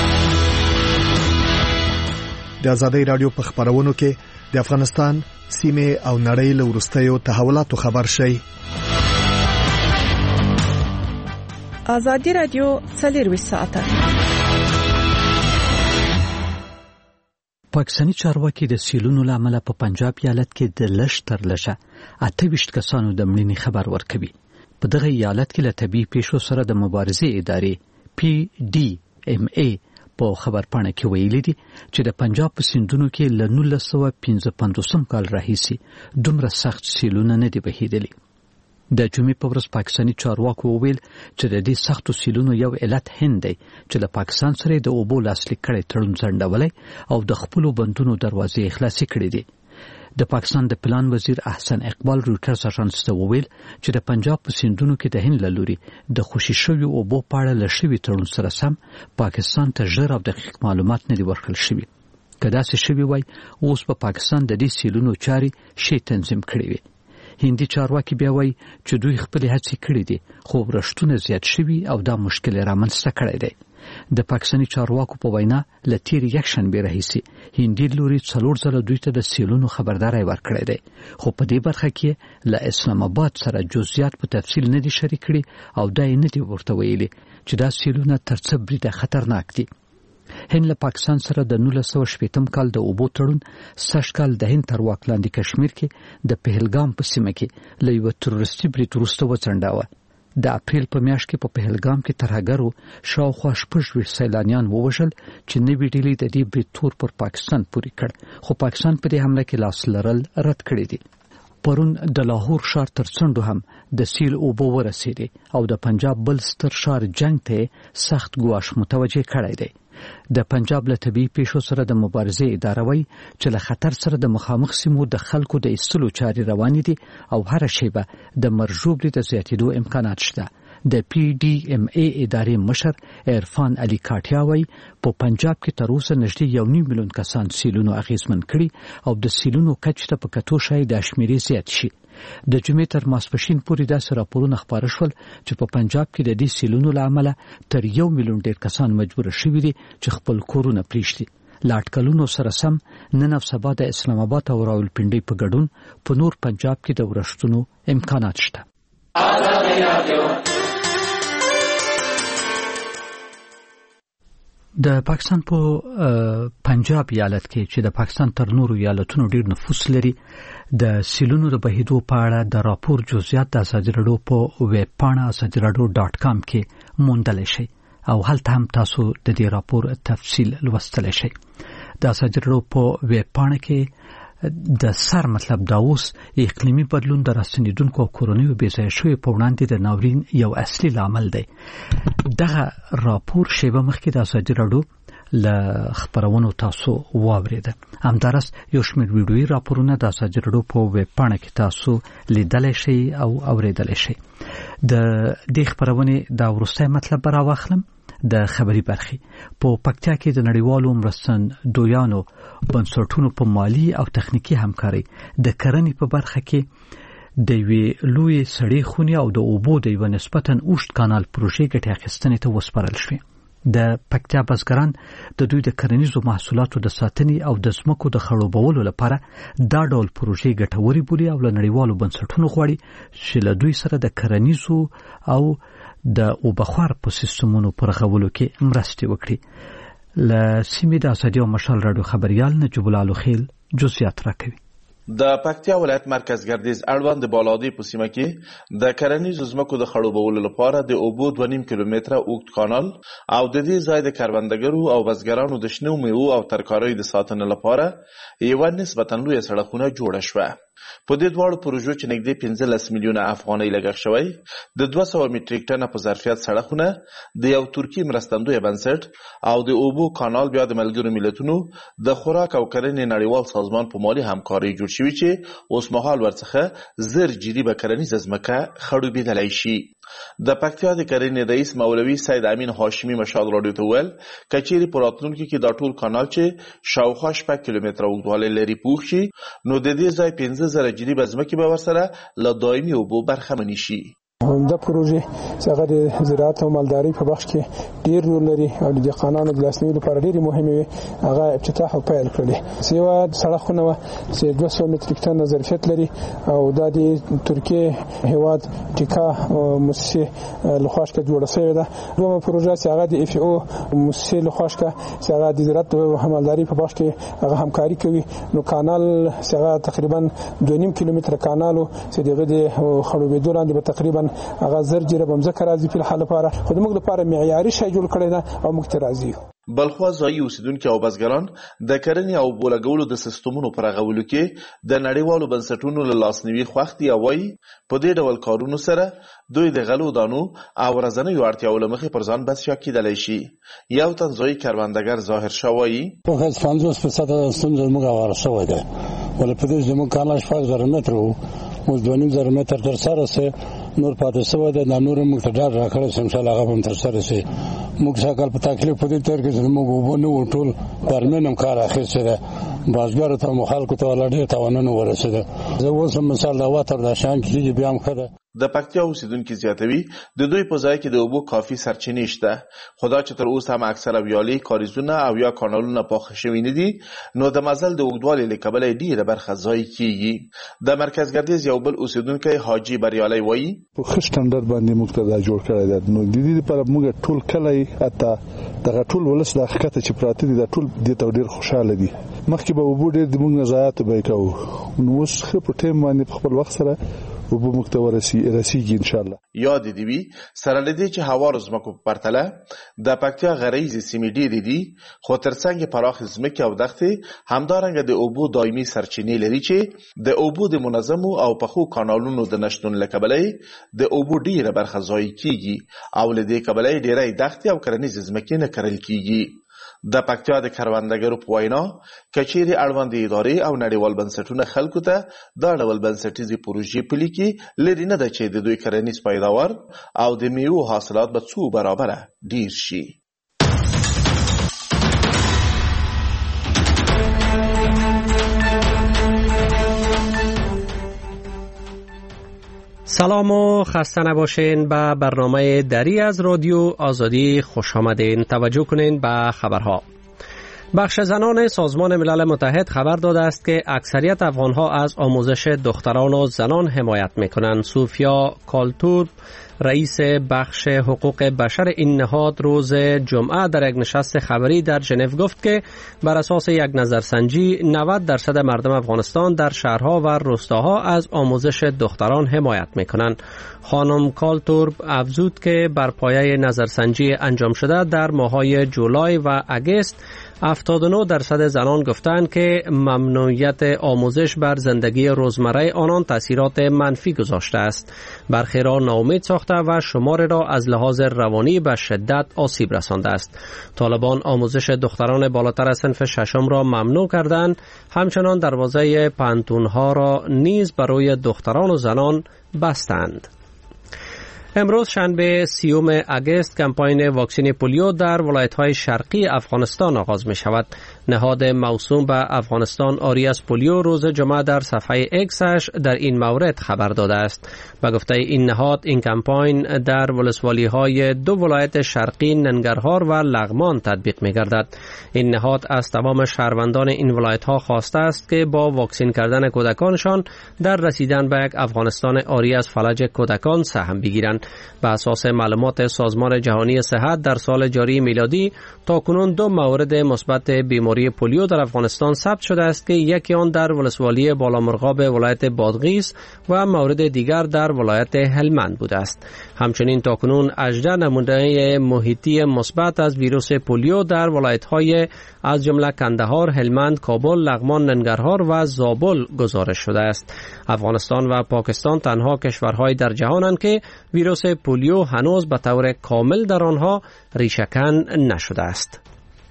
د ازادۍ رادیو په خبرونو کې د افغانستان سیمه او نړۍ له وروستیو تحولاتو خبر شي. ازادي رادیو 24 ساعته. پاکستاني چارواکي د سیلونو لامل په پنجاب ایالت کې د لږ تر لږه 28 کسانو د مړینې خبر ورکوي. په دغه ایالت کې له طبيعي پیښو سره د مبارزې ادارې PDMA په خبرپاڼه کې ویلي دي چې د پنجاب په سیندونو کې له 1955 کال راهیسې دومره سخت سیلونه نه دي بهیدلي. د جمعې په ورځ پاکستاني چارواکو وویل چې د دې سختو سیلونو یو علت هند دی چې د پاکستان سره د اوبو لاسلیک کړي تړون ځنډولای او د خپل بندونو دروازې خلاصې کړې دي. د پاکستان د پلان وزیر احسن اقبال روټرز اژانس ته وویل چې د پنجاب په سیندونو کې د هند له لوري د خوشي شوی اوبو په اړه له شوی تړون سره سم پاکستان ته ژر او دقیق معلومات نه دي ورکړل شوي. که داسې شوي وای اوس په پاکستان د دې سیلونو چاري شي تنظیم کړي وي. هندي چارواکي بیا وایي چې دوی خپل هڅې کړې دي خو ورښتونه زیات شوي او دا مشکل رامنځته کړی دی. د پاکستاني چارواکو په وینا له تیر یکشنبې راهیسې هندي لوري 4 ځله دوی ته د سیلونو خبرداري ورکړې ده، خو په دې برخه کې له اسلام آباد سره جزئیات په تفصیل نه دي شریک کړي او دا یې نه دي ورته ویلي چې دا سیلونه تر څه بریده خطرناک دي. هند له پاکستان سره د 1980 کال د اوبو تړون سږ کال د هند تر واک لاندې کشمیر کې د پهلګام په سیمه کې له یو تروریستي برید وروسته وڅنډاوه. د اپریل په میاشت کې په پهلګام کې ترهګرو شاوخوا 26 سیلانیان ووژل چې نوې ډیلي د دې برید تور پر پاکستان پورې کړ، خو پاکستان په دې حمله کې لاس لرل رد کړی دی. پرون د لاهور ښار تر څنډو هم د سیل اوبو ورسېدې او د پنجاب بل ستر ښار جنگ ته سخت ګواښ متوجه کړی دی. د پنجاب له طبيعي پیښو سره د مبارزې اداره وایي چې له خطر سره د مخامخ سیمو د خلکو د ایستلو چارې روانې دي او هر شیبه د مرجوبري د زیاتېدو امکانات شته. د پی ډي ام ای ادارې مشر عرفان علي کاټیا وایي په پنجاب کې تر اوسه نږدې 1.5 میلیون کسان سیلونو اغیزمن کړي او د سیلونو کچ ته په کتو شای د شمیرې زیات شي. د جمعې تر ماسپښین پورې داسې راپورونه خپاره شول چې په پنجاب کې د دې سیلونو له امله تر 1 میلیون ډیر کسان مجبور شوي دي چې خپل کورونه پریږدي. له اټکلونو سره سم نن او سبا د اسلام آباد او راولپنډۍ په ګډون په نور پنجاب کې د ورښتونو امکانات شته. د پاکستان په پنجاب ایالت کې چې د پاکستان تر نورو ایالتونو ډیر نفوس لري د سیلونو د بهیدو په اړه د راپور جزئیات د ازادي راډیو په ویب پاڼه azadiradio.com کې موندل شي او هلته هم تاسو د دې راپور تفصیل لوستلی شئ. د ازادي راډیو په ویب پاڼه کې د سر مطلب دا اوس اقلیمي بدلون د راستنیدونکو او کورونیو بېځایه شویو په وړاندې د ناورین یو اصلي لامل دی. دغه راپور شیبه مخکې د ازادي راډیو له خبرونو تاسو واورېده. همدارس یو شمېر ویډیویي راپورونه د ازادي راډیو په ویب پاڼه کې تاسو لیدلی شئ او اورېدلی شئ. د دې خبرونې دا وروستی مطلب به راواخلم. د خبري برخې په پکتیا کې د نړیوالو مرستندویانو بنسټونو په مالی او تخنیکی همکاري د کرنې په برخه کې د یوې لوی سړې خونې او د اوبو د یو نسبتاً اوږد کانال پروژې ګټې اخیستنې ته وسپارل شوې. د پکتیا بزګران د دوی د کرنیزو محصولاتو د ساتنې او د ځمکو د خړوبولو لپاره دا ډول پروژې ګټورې بولي او له نړیوالو بنسټونو غواړي چې له دوی سره د کرنیزو او د اوبخوار په سیستمونو پر غولو کې مرستې وکړي. له سیمې د ازادي او مشال راډیو خبريال نجیب الله خیل جزئیات راکوي. د پکتیا ولایت مرکز ګردیز اړوند د بالادی په سیمه کې د کرنیزو ځمکو د خړوبولو لپاره د اوبو 2.5 کیلومتره اوږد کانال او د دې ځای د کروندګرو او بزګرانو د شنو میوو او ترکاریو د ساتنې لپاره یو نسبتاً لوی سړکونه جوړه شوه. په دې دواړو پروژو چې نږدې 15 میلیونه افغانۍ لګښت شوی د 200 میټریک ټنه په ظرفیت سړکونه د یو ترکی مرستندوی بنسټ او د اوبو کانال بیا د ملګرو ملتونو د خوراک او کرنې نړیوال سازمان په مالي همکاري جوړ شوی چې اوس مهال ورڅخه زر جریبه کرنیزه ځمکه خړوبېدلی شي. د پکتیا د کرنې رئیس مولوي سید امین هاشمي مشال راډیو ته وویل کچېرې په راتلونکي کې دا ټول کانال چې شاوخوا 6 کیلومتره اوږدوالی لري پوخ شي نو د دې ځای 15,000 جریبه ځمکې به ورسره له دایمي اوبو برخمنې شي. دا پروژه چې هغه د زراعت او مالدارۍ په بخش کې ډیر رول لري او د دهقانانو د لاسنیوي لپاره ډیره مهمه وي. هغه افتتاح او پیل کړل. سیوا سړکونه چې 200 میټریک ټن ظرفیت لري او د ترکیه هیواد ټیکا مؤسسه لخواشکه جوړه شوې ده. دوه پروژه چې هغه د اف او مؤسسه لخواشکه چې هغه د زراعت او مالدارۍ په بخش کې هغه همکاري کوي. نو کانال چې هغه تقریبا 2.5 کیلومتره کانالو چې دغه د خړوبېدو لاندې به تقریبا هغه زر جریبه ځمکه راځي په حال لپاره خو موږ لپاره معیاري شی جوړ کړی ده او موږ ته راځي. بلخوا ځایي اوسیدونکي او بزګران د کرنې او بولګولو د سیستمونو پر غولو کې د نړیوالو بنسټونو له لاسنیوي خوښ دي او وایي په دې ډول کارونو سره دوی د غلو دانو او ورځنیو اړتیاوو له مخې پر ځان بسیا کېدلی شي. یو تن ځایي کروندګر ظاهر شاه وایي 50% ستونزه موږ هواره شوی ده ولې په دې زموږ کانال 6,000 متره اوس 2.5 متر تر سره سه نور پاتې شوی ده. د نور موږ ته ډاډ راکړی چې انشاءالله هغه هم تر سره شي. موږ سږ کال په تکلیف په دې تېر کې چې موږ اوبه نه وو ټول پرمین هم کار اخیستی ده بازګر ته مخالکو ته ولډه تاوانونه ورسېده. زه اوس مثال دا واتر د شان چې بیا هم خده د پکتیا اوسیدونکو زیاتوي د دوی په ځای کې د اوبو کافي سرچینې شته، خدا چې تر اوسه هم اکثره ویالې، کاریزونه او یا کانالونه پاخه شوي نه دي، نو د مزل د اوږدوالي له کبله ډیره برخه ضایع کیږي. د مرکز ګردیز یو بل اوسیدونکی حاجی بریالي وایي په خښتندر باندې مقتدا جوړ کړی دی، نو د دې لپاره موږ ټول کلی اته دغه ټول ولس د حقیقت چې پراته دي د ټول د ډیر خوشاله دي. مخکې به اوبو ډیر د موږ نزاعت به کوو، نو اوس په ټیم باندې خپل وخت سره وبو مکتور رسیږي ان شاء الله. یاد دی وی سره لدی چې هوا زمکو په پرتله د پکتیا غریزي سیمې ډېرې دي، خو ترڅنګ پراخ زمکه او دښتې همدارنګ د اوبو دایمي سرچینې لري چې د اوبو د منظمو او پخو کانالونو د نشټون لکبلې د اوبو ډیره برخه ضایع کیږي او لدی کبلې ډیره دښتې او کرنیز زمکه نه کرل کیږي. د پکتیا د کروندګرو په وینا کچېری اړوند ادارې او نړیوال بنسټونه خلکو ته دا ډول بنسټیزي پروژې پلي کې لري نه ده چې د دوی کرنیز پیداوار او د میوو حاصلات به څو برابره ډیر شي. سلام و خسته نباشین. به برنامه دری از رادیو آزادی خوش آمدین. توجه کنین به خبرها. بخش زنان سازمان ملل متحد خبر داده است که اکثریت افغانها از آموزش دختران و زنان حمایت میکنند. سوفیا کالتور رئیس بخش حقوق بشر این نهاد روز جمعه در یک نشست خبری در ژنو گفت که بر اساس یک نظرسنجی 90% مردم افغانستان در شهرها و روستاها از آموزش دختران حمایت میکنند. خانم کالتور افزود که بر پایه نظرسنجی انجام شده در ماه‌های جولای و اگست 79% زنان گفتند که ممنوعیت آموزش بر زندگی روزمره آنان تاثیرات منفی گذاشته است. برخی را ناامید ساخته و شمار را از لحاظ روانی به شدت آسیب رسانده است. طالبان آموزش دختران بالاتر از صنف ششم را ممنوع کردند. همچنان دروازه پانتونها را نیز برای دختران و زنان بستند. امروز شنبه 30 اگست کمپاین واکسین پولیو در ولایت‌های شرقی افغانستان آغاز می شود. نهاد موسوم به افغانستان آری از پولیو روز جمعه در صفحه ایکسش در این مورد خبر داده است. به گفته این نهاد این کمپاین در ولسوالی‌های دو ولایت شرقی ننگرهار و لغمان تطبیق می گردد. این نهاد از تمام شهروندان این ولایت‌ها خواسته است که با واکسین کردن کودکانشان در رسیدن به یک افغانستان آری از فلج کودکان سهم بگیرند. به اساس معلومات سازمان جهانی صحت در سال جاری میلادی تاکنون 2 مورد مثبت بیماری پولیو در افغانستان ثبت شده است که یکی آن در ولسوالی بالامرغاب ولایت بادغیس و مورد دیگر در ولایت هلمند بوده است. همچنین تاکنون 18 نمونه محیطی مثبت از ویروس پولیو در ولایت‌های از جمله کندهار، هلمند، کابل، لغمان، ننگرهار و زابل گزارش شده است. افغانستان و پاکستان تنها کشورهای در جهانند که ویروس پولیو هنوز به طور کامل در آنها ریشه‌کن نشده است.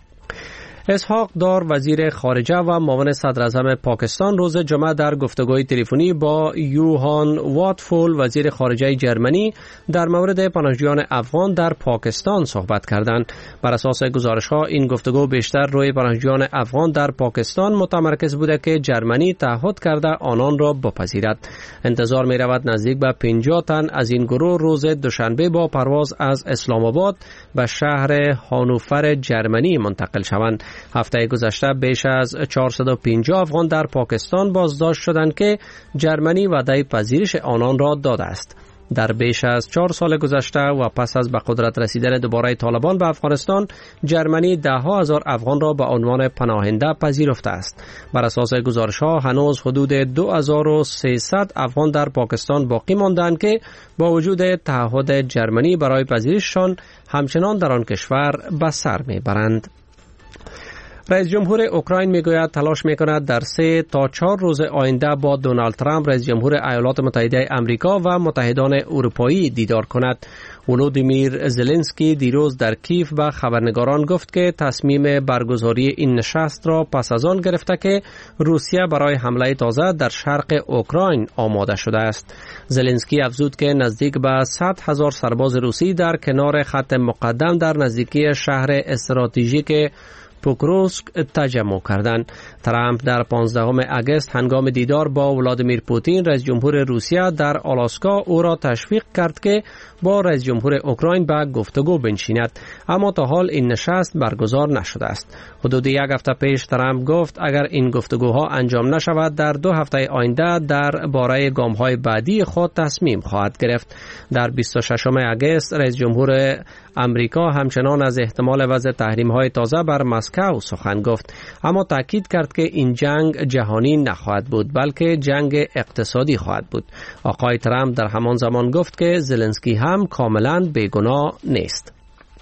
اسحاق دار وزیر خارجه و معاون صدر اعظم پاکستان روز جمعه در گفتگوی تلفنی با یوهان واتفول وزیر خارجه جرمنی در مورد پناهجویان افغان در پاکستان صحبت کردند. بر اساس گزارش‌ها این گفتگو بیشتر روی پناهجویان افغان در پاکستان متمرکز بوده که جرمنی تعهد کرده آنان را بپذیرد. انتظار می‌رود نزدیک به 50 تن از این گروه روز دوشنبه با پرواز از اسلام آباد به شهر هانوفر جرمنی منتقل شوند. هفته گذشته بیش از 450 افغان در پاکستان بازداشت شدند که جرمنی وعده پذیرش آنان را داده است. در بیش از 4 سال گذشته و پس از به قدرت رسیدن دوباره طالبان به افغانستان، جرمنی 10,000 افغان را به عنوان پناهنده پذیرفته است. بر اساس گزارش‌ها هنوز حدود 2300 افغان در پاکستان باقی ماندند که با وجود تعهد جرمنی برای پذیرششان همچنان در آن کشور به سر میبرند. رئیس جمهور اوکراین میگوید تلاش میکند در 3 تا 4 روز آینده با دونالد ترامپ رئیس جمهور ایالات متحده آمریکا و متحدان اروپایی دیدار کند. ولودیمیر زلنسکی دیروز در کیف به خبرنگاران گفت که تصمیم برگزاری این نشست را پس از آن گرفته که روسیه برای حمله تازه در شرق اوکراین آماده شده است. زلنسکی افزود که نزدیک به 100,000 سرباز روسی در کنار خط مقدم در نزدیکی شهر استراتژیک پوکروسک تجمع کردند. ترامپ در 15 اگست هنگام دیدار با ولادیمیر پوتین رئیس جمهور روسیه در آلاسکا او را تشویق کرد که با رئیس جمهور اوکراین به گفتگو بنشیند، اما تا حال این نشست برگزار نشده است. حدود یک هفته پیش ترامپ گفت اگر این گفتگوها انجام نشود در 2 هفته آینده درباره گام‌های بعدی خود تصمیم خواهد گرفت. در 26 اگست رئیس جمهور امریکا همچنان از احتمال وضع تحریم‌های تازه بر مسکو سخن گفت، اما تاکید کرد که این جنگ جهانی نخواهد بود بلکه جنگ اقتصادی خواهد بود. آقای ترامپ در همان زمان گفت که زلنسکی هم کاملا بیگناه نیست.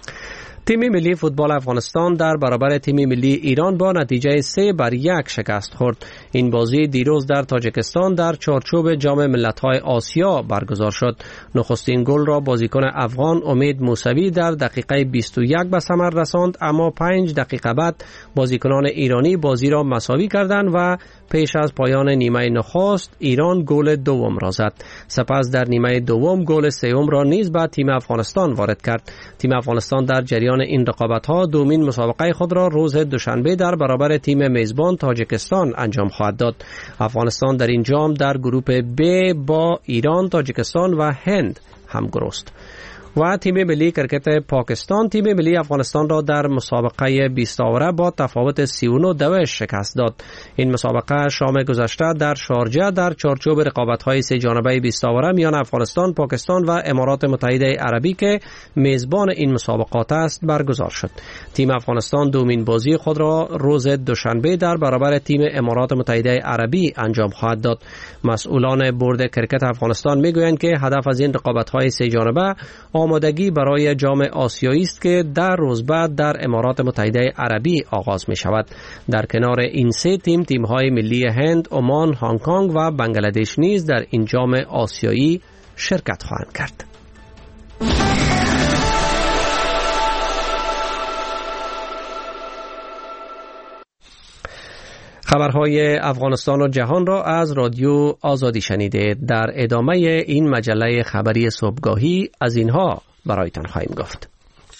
تیم ملی فوتبال افغانستان در برابر تیم ملی ایران با نتیجه 3-1 شکست خورد. این بازی دیروز در تاجیکستان در چارچوب جام ملت‌های آسیا برگزار شد. نخستین گل را بازیکن افغان امید موسوی در دقیقه 21 به ثمر رساند، اما 5 دقیقه بعد بازیکنان ایرانی بازی را مساوی کردند و پیش از پایان نیمه نخست ایران گل دوم را زد. سپس در نیمه دوم گل سوم را نیز به تیم افغانستان وارد کرد. تیم افغانستان در جریان این رقابت‌ها دومین مسابقه خود را روز دوشنبه در برابر تیم میزبان تاجیکستان انجام خواهد داد. افغانستان در این جام در گروه B با ایران، تاجیکستان و هند همگرو است. و تیم ملی کرکت پاکستان تیم ملی افغانستان را در مسابقه 20 آوره با تفاوت 39 شکست داد. این مسابقه شام گذشته در شارجه در چارچوب رقابت‌های 3 جانبه 20 آوره میان افغانستان، پاکستان و امارات متحده عربی که میزبان این مسابقات است برگزار شد. تیم افغانستان دومین بازی خود را روز دوشنبه در برابر تیم امارات متحده عربی انجام خواهد داد. مسئولان بورد کرکت افغانستان میگویند که هدف از این رقابت‌های 3 جانبه آمادگی برای جام آسیایی است که در روز بعد در امارات متحده عربی آغاز می شود. در کنار این 3 تیم‌های ملی هند، عمان، هنگ کنگ و بنگلادش نیز در این جام آسیایی شرکت خواهند کرد. خبرهای افغانستان و جهان را از رادیو آزادی شنیدید. در ادامه این مجله خبری صبحگاهی از اینها برایتان خواهیم گفت.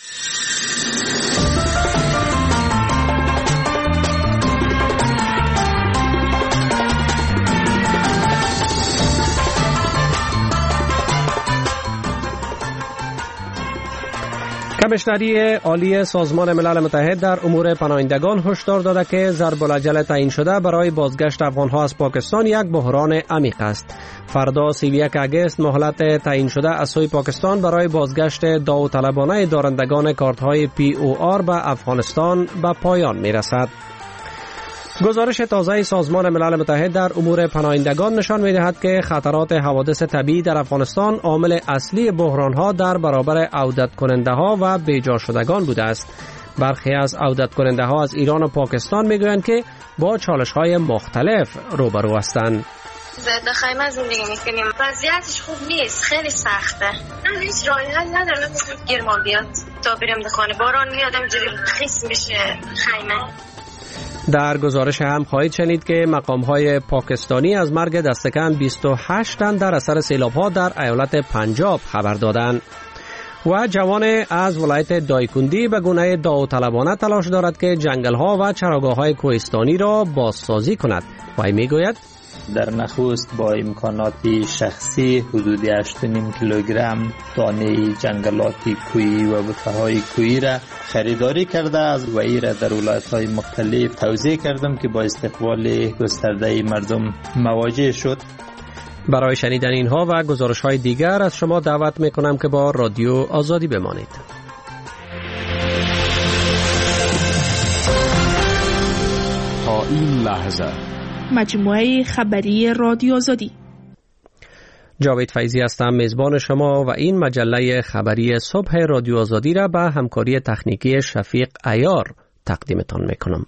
کمیشنری عالی سازمان ملل متحد در امور پناهندگان هشدار داده که ضرب الاجل تعیین شده برای بازگشت افغانها از پاکستان یک بحران عمیق است. فردا 31 اگست مهلت تعیین شده از سوی پاکستان برای بازگشت داوطلبانه دارندگان کارت‌های POR به افغانستان به پایان می‌رسد. گزارش تازه سازمان ملل متحد در امور پناهندگان نشان می‌دهد که خطرات حوادث طبیعی در افغانستان عامل اصلی بحران‌ها در برابر عودت کننده‌ها و بیجا شدگان بوده است. برخی از عودت کننده‌ها از ایران و پاکستان می‌گویند که با چالش‌های مختلف روبرو هستند. در خیمه زندگی میکنیم، وضعیتش خوب نیست، خیلی سخته. من هیچ راهی حل ندارم گرما بیاد تا بریم در خانه، باران میاد همینجوری خیس میشه خیمه. در گزارش هم خواهید شنید که مقام‌های پاکستانی از مرگ دستکم 28 تن در اثر سیلاب‌ها در ایالت پنجاب خبر دادند. و جوان از ولایت دایکندی به گونه داوطلبانه تلاش دارد که جنگل‌ها و چراگاه‌های کوهستانی را بازسازی کند. وی میگوید در نخست با امکانات شخصی حدود 8.5 کیلوگرم دانه جنگلات کوهی و بوته‌های کوهی را خریداری کرده از وی را در ولایت‌های مختلف توزیع کردم که با استقبال گسترده مردم مواجه شد. برای شنیدن اینها و گزارش‌های دیگر از شما دعوت می‌کنم که با رادیو آزادی بمانید. تا این لحظه مجموعه خبری رادیو آزادی. جاوید فیضی هستم، میزبان شما و این مجله خبری صبح رادیو آزادی را به همکاری تکنیکی شفیق عیار تقدیمتان میکنم.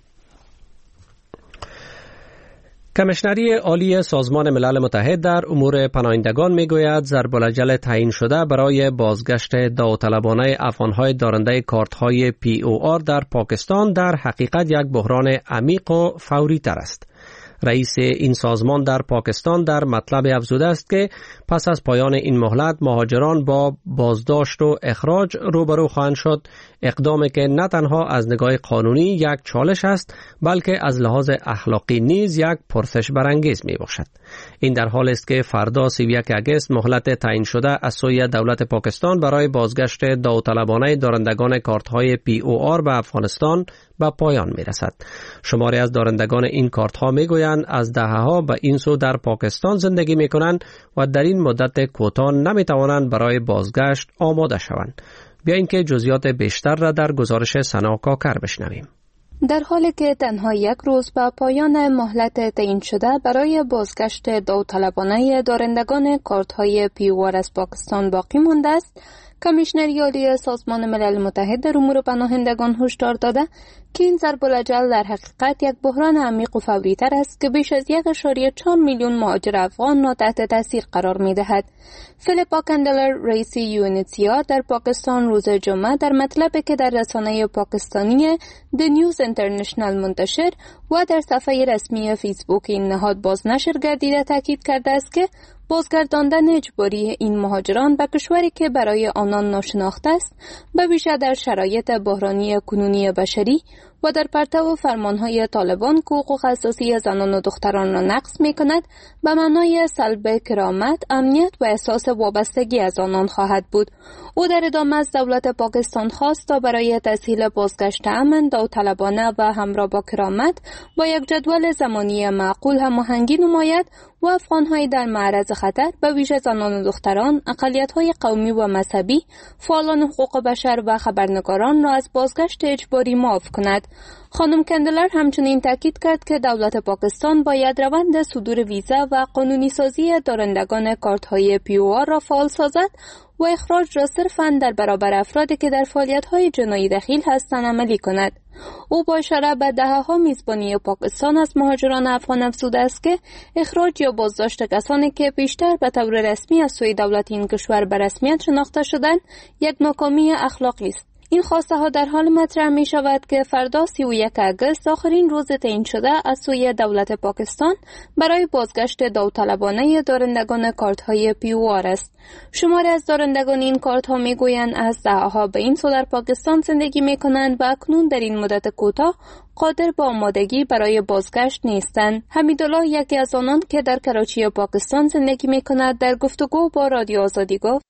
کمیشنری عالی سازمان ملل متحد در امور پناهندگان میگوید ضرب الاجل تعیین شده برای بازگشت داوطلبانه افغانهای دارنده کارت‌های POR در پاکستان در حقیقت یک بحران عمیق و فوری تر است. رئیس این سازمان در پاکستان در مطلب افزوده است که پس از پایان این مهلت مهاجران با بازداشت و اخراج روبرو خواهند شد، اقدامی که نه تنها از نگاه قانونی یک چالش است بلکه از لحاظ اخلاقی نیز یک پرسش برانگیز می باشد. این در حال است که فردا 31 اگست مهلت تعیین شده از سوی دولت پاکستان برای بازگشت داوطلبانه دارندگان کارت‌های POR به افغانستان به پایان می رسد. شماری از دارندگان این کارت ها می گویند از دهه‌ها به این سو در پاکستان زندگی می کنند و در این مدت کوتاه نمی توانند برای بازگشت آماده شوند. بیایید که جزئیات بیشتر را در گزارش سنا کاکر بشنویم. در حالی که تنها یک روز به پایان مهلت تعیین شده برای بازگشت داوطلبانه دارندگان کارت‌های POR از پاکستان باقی مانده است، کمیشنری عالی سازمان ملل متحد در امور پناهندگان هشدار داده که این ضرب الجل در حقیقت یک بحران عمیق و فوری‌تر است که بیش از 1.4 میلیون مهاجر افغان را تحت تاثیر قرار می‌دهد. فیلیپا کندلر، رئیس UNHCR در پاکستان روز جمعه در مطلبی که در رسانه پاکستانی The News International منتشر و در صفحه رسمی فیسبوک این نهاد بازنشر گردیده تاکید کرده است که بازگرداندن اجباری این مهاجران به کشوری که برای آنان ناشناخته است به ویژه در شرایط بحرانی کنونی بشری و در پرتو فرمانهای طالبان که حقوق اساسی زنان و دختران را نقض می‌کند به معنای سلب کرامت، امنیت و احساس وابستگی از آنان خواهد بود. او در ادامه از دولت پاکستان خواست تا برای تسهیل بازگشت امن، داوطلبانه و همراه با کرامت با یک جدول زمانی معقول هماهنگی نماید و افغان‌های در معرض خطر به ویژه زنان و دختران، اقلیت‌های قومی و مذهبی، فعالان حقوق بشر و خبرنگاران را از بازگشت اجباری معاف کند. خانم کندلر همچنین تاکید کرد که دولت پاکستان باید روند صدور ویزا و قانونی سازی دارندگان کارت‌های POR را فعال سازد و اخراج را صرفاً در برابر افرادی که در فعالیت‌های جنایی دخیل هستند عملی کند. او با اشاره به دهه‌ها میزبانی پاکستان از مهاجران افغان افزوده است که اخراج یا بازداشت کسانی که بیشتر به طور رسمی از سوی دولت این کشور به رسمیت شناخته شدند یک ناکامی اخلاقی است. این خواسته ها در حال مطرح می شود که فردا 31 اگست آخرین روز تعیین شده از سوی دولت پاکستان برای بازگشت داوطلبانه دارندگان کارت های POR است. شماری از دارندگان این کارت ها می گویند از دهه‌ها به این سو در پاکستان زندگی می کنند و اکنون در این مدت کوتاه قادر به آمادگی برای بازگشت نیستند. حمیدالله، یکی از آنان که در کراچی پاکستان زندگی می کند، در گفتگو با رادیو آزادی گفت: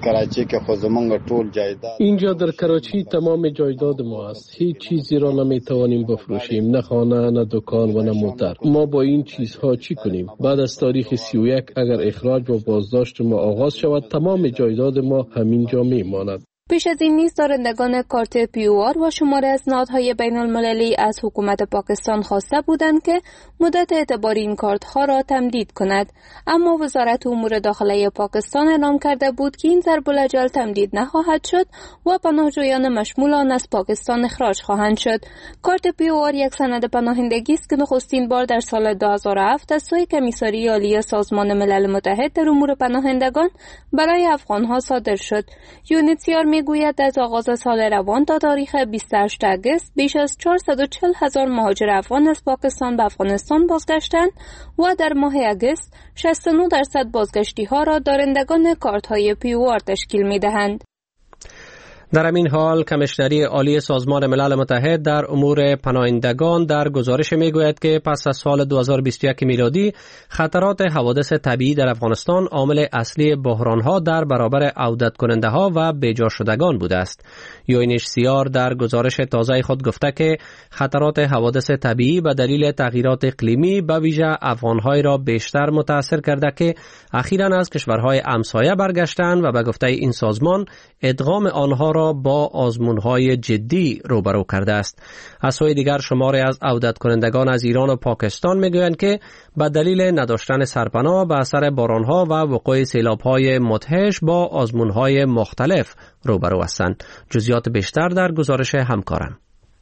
اینجا در کراچی تمام جایداد ما است. هیچ چیزی را نمی توانیم بفروشیم، نه خانه، نه دکان و نه موتر. ما با این چیزها چی کنیم؟ بعد از تاریخ 31 اگر اخراج و بازداشت ما آغاز شود، تمام جایداد ما همینجا می ماند. پیش از این نیز دارندگان کارت POR و شماری از نهادهای بین المللی از حکومت پاکستان خواسته بودند که مدت اعتباری این کارت ها را تمدید کند، اما وزارت امور داخلی پاکستان اعلام کرده بود که این ضرب الجل تمدید نخواهد شد و پناهجویان مشمول آن از پاکستان اخراج خواهند شد. کارت POR یک سند پناهندگی است که نخستین بار در سال 2007 از سوی کمیساری عالی سازمان ملل متحد در امور پناهندگان برای افغان‌ها صادر شد. UNHCR میگوید از آغاز سال روان تا تاریخ 28 اگست بیش از 440,000 مهاجر افغان از پاکستان به افغانستان بازگشتند و در ماه اگست 69% بازگشتی ها را دارندگان کارت های POR تشکیل می دهند. در همین حال کمیشنری عالی سازمان ملل متحد در امور پناهندگان در گزارش میگوید که پس از سال 2021 میلادی خطرات حوادث طبیعی در افغانستان عامل اصلی بحرانها در برابر عودت کننده ها و بیجا شدگان بوده است. UNHCR در گزارش تازه خود گفته که خطرات حوادث طبیعی به دلیل تغییرات اقلیمی به ویژه افغانهای را بیشتر متاثر کرده که اخیراً از کشورهای همسایه برگشتند و به گفته این سازمان ادغام آنها را با آزمون‌های جدی روبرو کرده است. از سوی دیگر شماری از عودت کنندگان از ایران و پاکستان میگویند که به دلیل نداشتن سرپناه به اثر باران‌ها و وقوع سیلاب‌های مدهش با آزمون‌های مختلف روبرو هستند. جزئیات بیشتر در گزارش همکارم.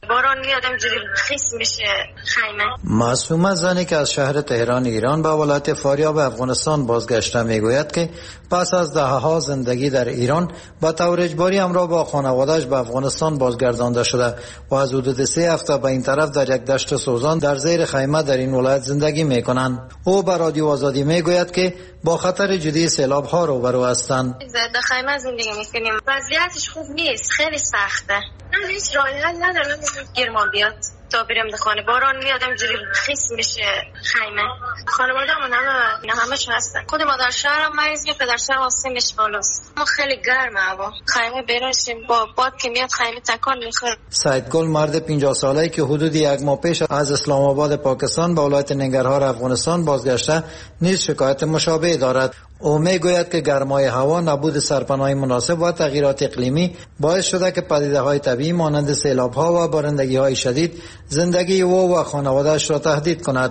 باران میاد همجوری خیس میشه خیمه. معصومه زنی که از شهر تهران ایران به ولایت فاریاب افغانستان بازگشته میگوید که پس از دهه‌ها زندگی در ایران با طور اجباری همراه با خانواده‌اش به افغانستان بازگردانده شده و از حدود 3 هفته به این طرف در یک دشت سوزان در زیر خیمه در این ولایت زندگی میکنند. او به رادیو آزادی میگوید که با خطر جدی سیلاب‌ها روبرو هستند. در خیمه زندگی میکنیم. وضعیتش خوب نیست، خیلی سخته. نه هیچ راهی حل ندارم گرما بیاد تا بریم به خانه. باران میاد همجوری خیس میشه خیمه. خانواده‌مون همه هستن. خود مادر شهرم مریض، پدر شهرم آسیمش بالاست. ما خیلی گرمه هوا. خیمه بیرونشیم با باد که میاد خیمه تکان میخوره. سیدگل مرد 50 ساله‌ای که حدود 1 ماه پیش از اسلام آباد پاکستان به ولایت ننگرهار افغانستان بازگشته نیز شکایت مشابه دارد. او میگوید که گرمای هوا، نبود سرپناه مناسب و تغییرات اقلیمی باعث شده که پدیده‌های طبیعی مانند سیلاب‌ها و بارندگی‌های شدید زندگی او و خانواده‌اش را تهدید کند.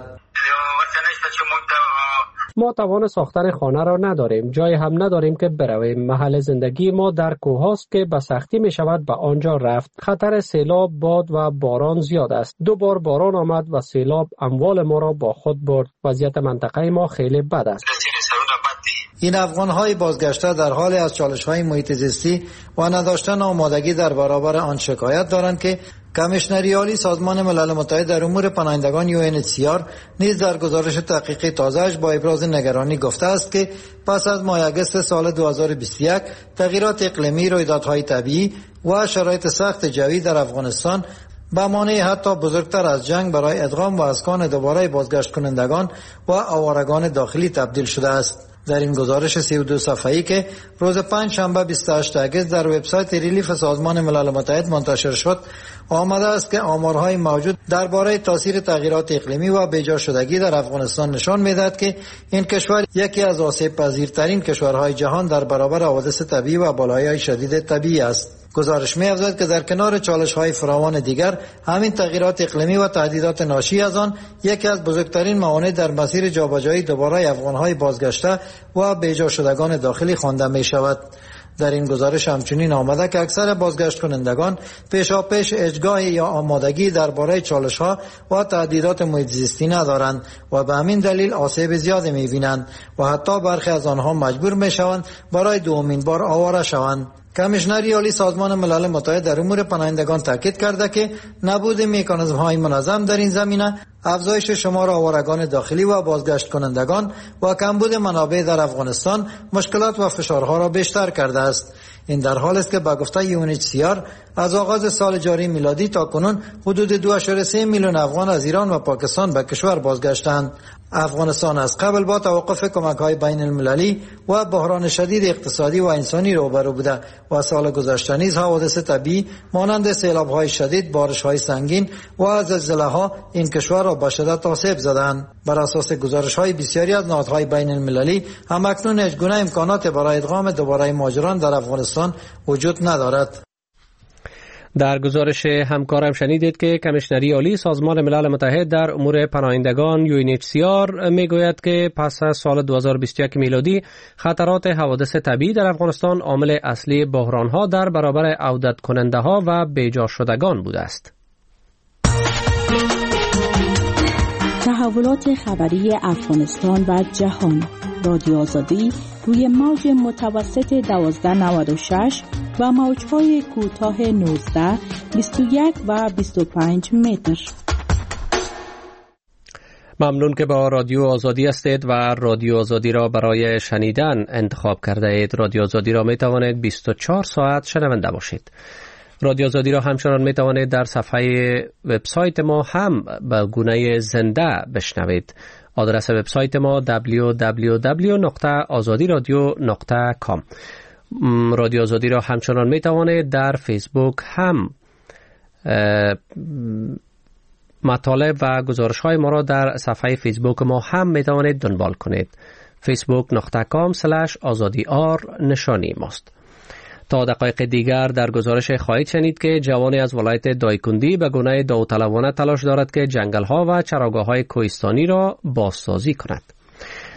ما توان ساختن خانه را نداریم، جای هم نداریم که برویم. محل زندگی ما در کوه‌هاست که به سختی می شود به آنجا رفت. خطر سیلاب، باد و باران زیاد است. 2 بار باران آمد و سیلاب اموال ما را با خود برد. وضعیت منطقه ما خیلی بد است. این افغان‌های بازگشته در حال از چالش‌های محیط زیستی و نداشتن آمادگی در برابر آن شکایت دارند که کمیشنری عالی سازمان ملل متحد در امور پناهندگان UNHCR نیز در گزارش تحقیقی تازه‌اش با ابراز نگرانی گفته است که پس از ماه اگست سال 2021 تغییرات اقلیمی، رویدادهای طبیعی و شرایط سخت جوی در افغانستان به مانع حتی بزرگتر از جنگ برای ادغام و اسکان دوباره بازگشت کنندگان و آوارگان داخلی تبدیل شده است. در این گزارش 32 صفحه‌ای که روز 5 شنبه 28 اگست در وبسایت ریلیف سازمان ملل متحد منتشر شد آمده است که آمارهای موجود درباره تاثیر تغییرات اقلیمی و بیجا شدگی در افغانستان نشان می‌دهد که این کشور یکی از آسیب پذیرترین کشورهای جهان در برابر حوادث طبیعی و بلایای شدید طبیعی است. گزارش می‌افزاید که در کنار چالش‌های فراوان دیگر، همین تغییرات اقلیمی و تهدیدات ناشی از آن یکی از بزرگترین موانع در مسیر جابجایی دوباره افغان‌های بازگشته و بیجا شدگان داخلی خوانده می‌شود. در این گزارش همچنین آمده که اکثر بازگشت کنندگان پیشاپیش اجگاهی یا آمادگی درباره چالش‌ها و تهدیدات محیط زیستی ندارند و به همین دلیل آسیب زیادی می‌بینند و حتی برخی از آنها مجبور می‌شوند برای دومین بار آواره شوند. کمیشنری عالی سازمان ملل متحد در امور پناهندگان تاکید کرده که نبود مکانیزم‌های منظم در این زمینه، افزایش شمار آوارگان داخلی و بازگشت کنندگان و کمبود منابع در افغانستان مشکلات و فشارها را بیشتر کرده است. این در حالی است که به گفته UNHCR از آغاز سال جاری میلادی تا کنون حدود 2.3 میلیون افغان از ایران و پاکستان به کشور بازگشتند. افغانستان از قبل با توقف کمک‌های بین المللی و بحران شدید اقتصادی و انسانی روبرو بوده و سال گذشته نیز حوادث طبیعی مانند سیلاب‌های شدید، بارش‌های سنگین و زلزله‌ها این کشور را به شدت آسیب زدند. بر اساس گزارش‌های بسیاری از نهادهای بین المللی همکنون هیچگونه امکانات برای ادغام دوباره مهاجران در افغانستان وجود ندارد. در گزارش همکارم شنیدید که کمیشنری عالی سازمان ملل متحد در امور پناهندگان UNHCR میگوید که پس از سال 2021 میلادی خطرات حوادث طبیعی در افغانستان عامل اصلی بحران‌ها در برابر عودت کننده‌ها و بیجا شدگان بوده است. تحولات خبری افغانستان و جهان. رادیو آزادی روی موج متوسط 1296 و موج‌های کوتاه 19، 21 و 25 متر. ممنون که با رادیو آزادی هستید و رادیو آزادی را برای شنیدن انتخاب کرده اید. رادیو آزادی را می توانید 24 ساعت شنونده باشید. رادیو آزادی را همچنان می توانید در صفحه وبسایت ما هم به گونه زنده بشنوید. آدرس وبسایت ما www.azadiradio.com. رادیو آزادی را همچنان می توانید در فیسبوک هم مطالب و گزارش های ما را در صفحه فیسبوک ما هم می توانید دنبال کنید. facebook.com/azadiar نشانی ماست. تا دقایق دیگر در گزارش خواهید شنید که جوانی از ولایت دایکندی به گونه داوطلبانه تلاش دارد که جنگل ها و چراگاه های کوهستانی را بازسازی کند.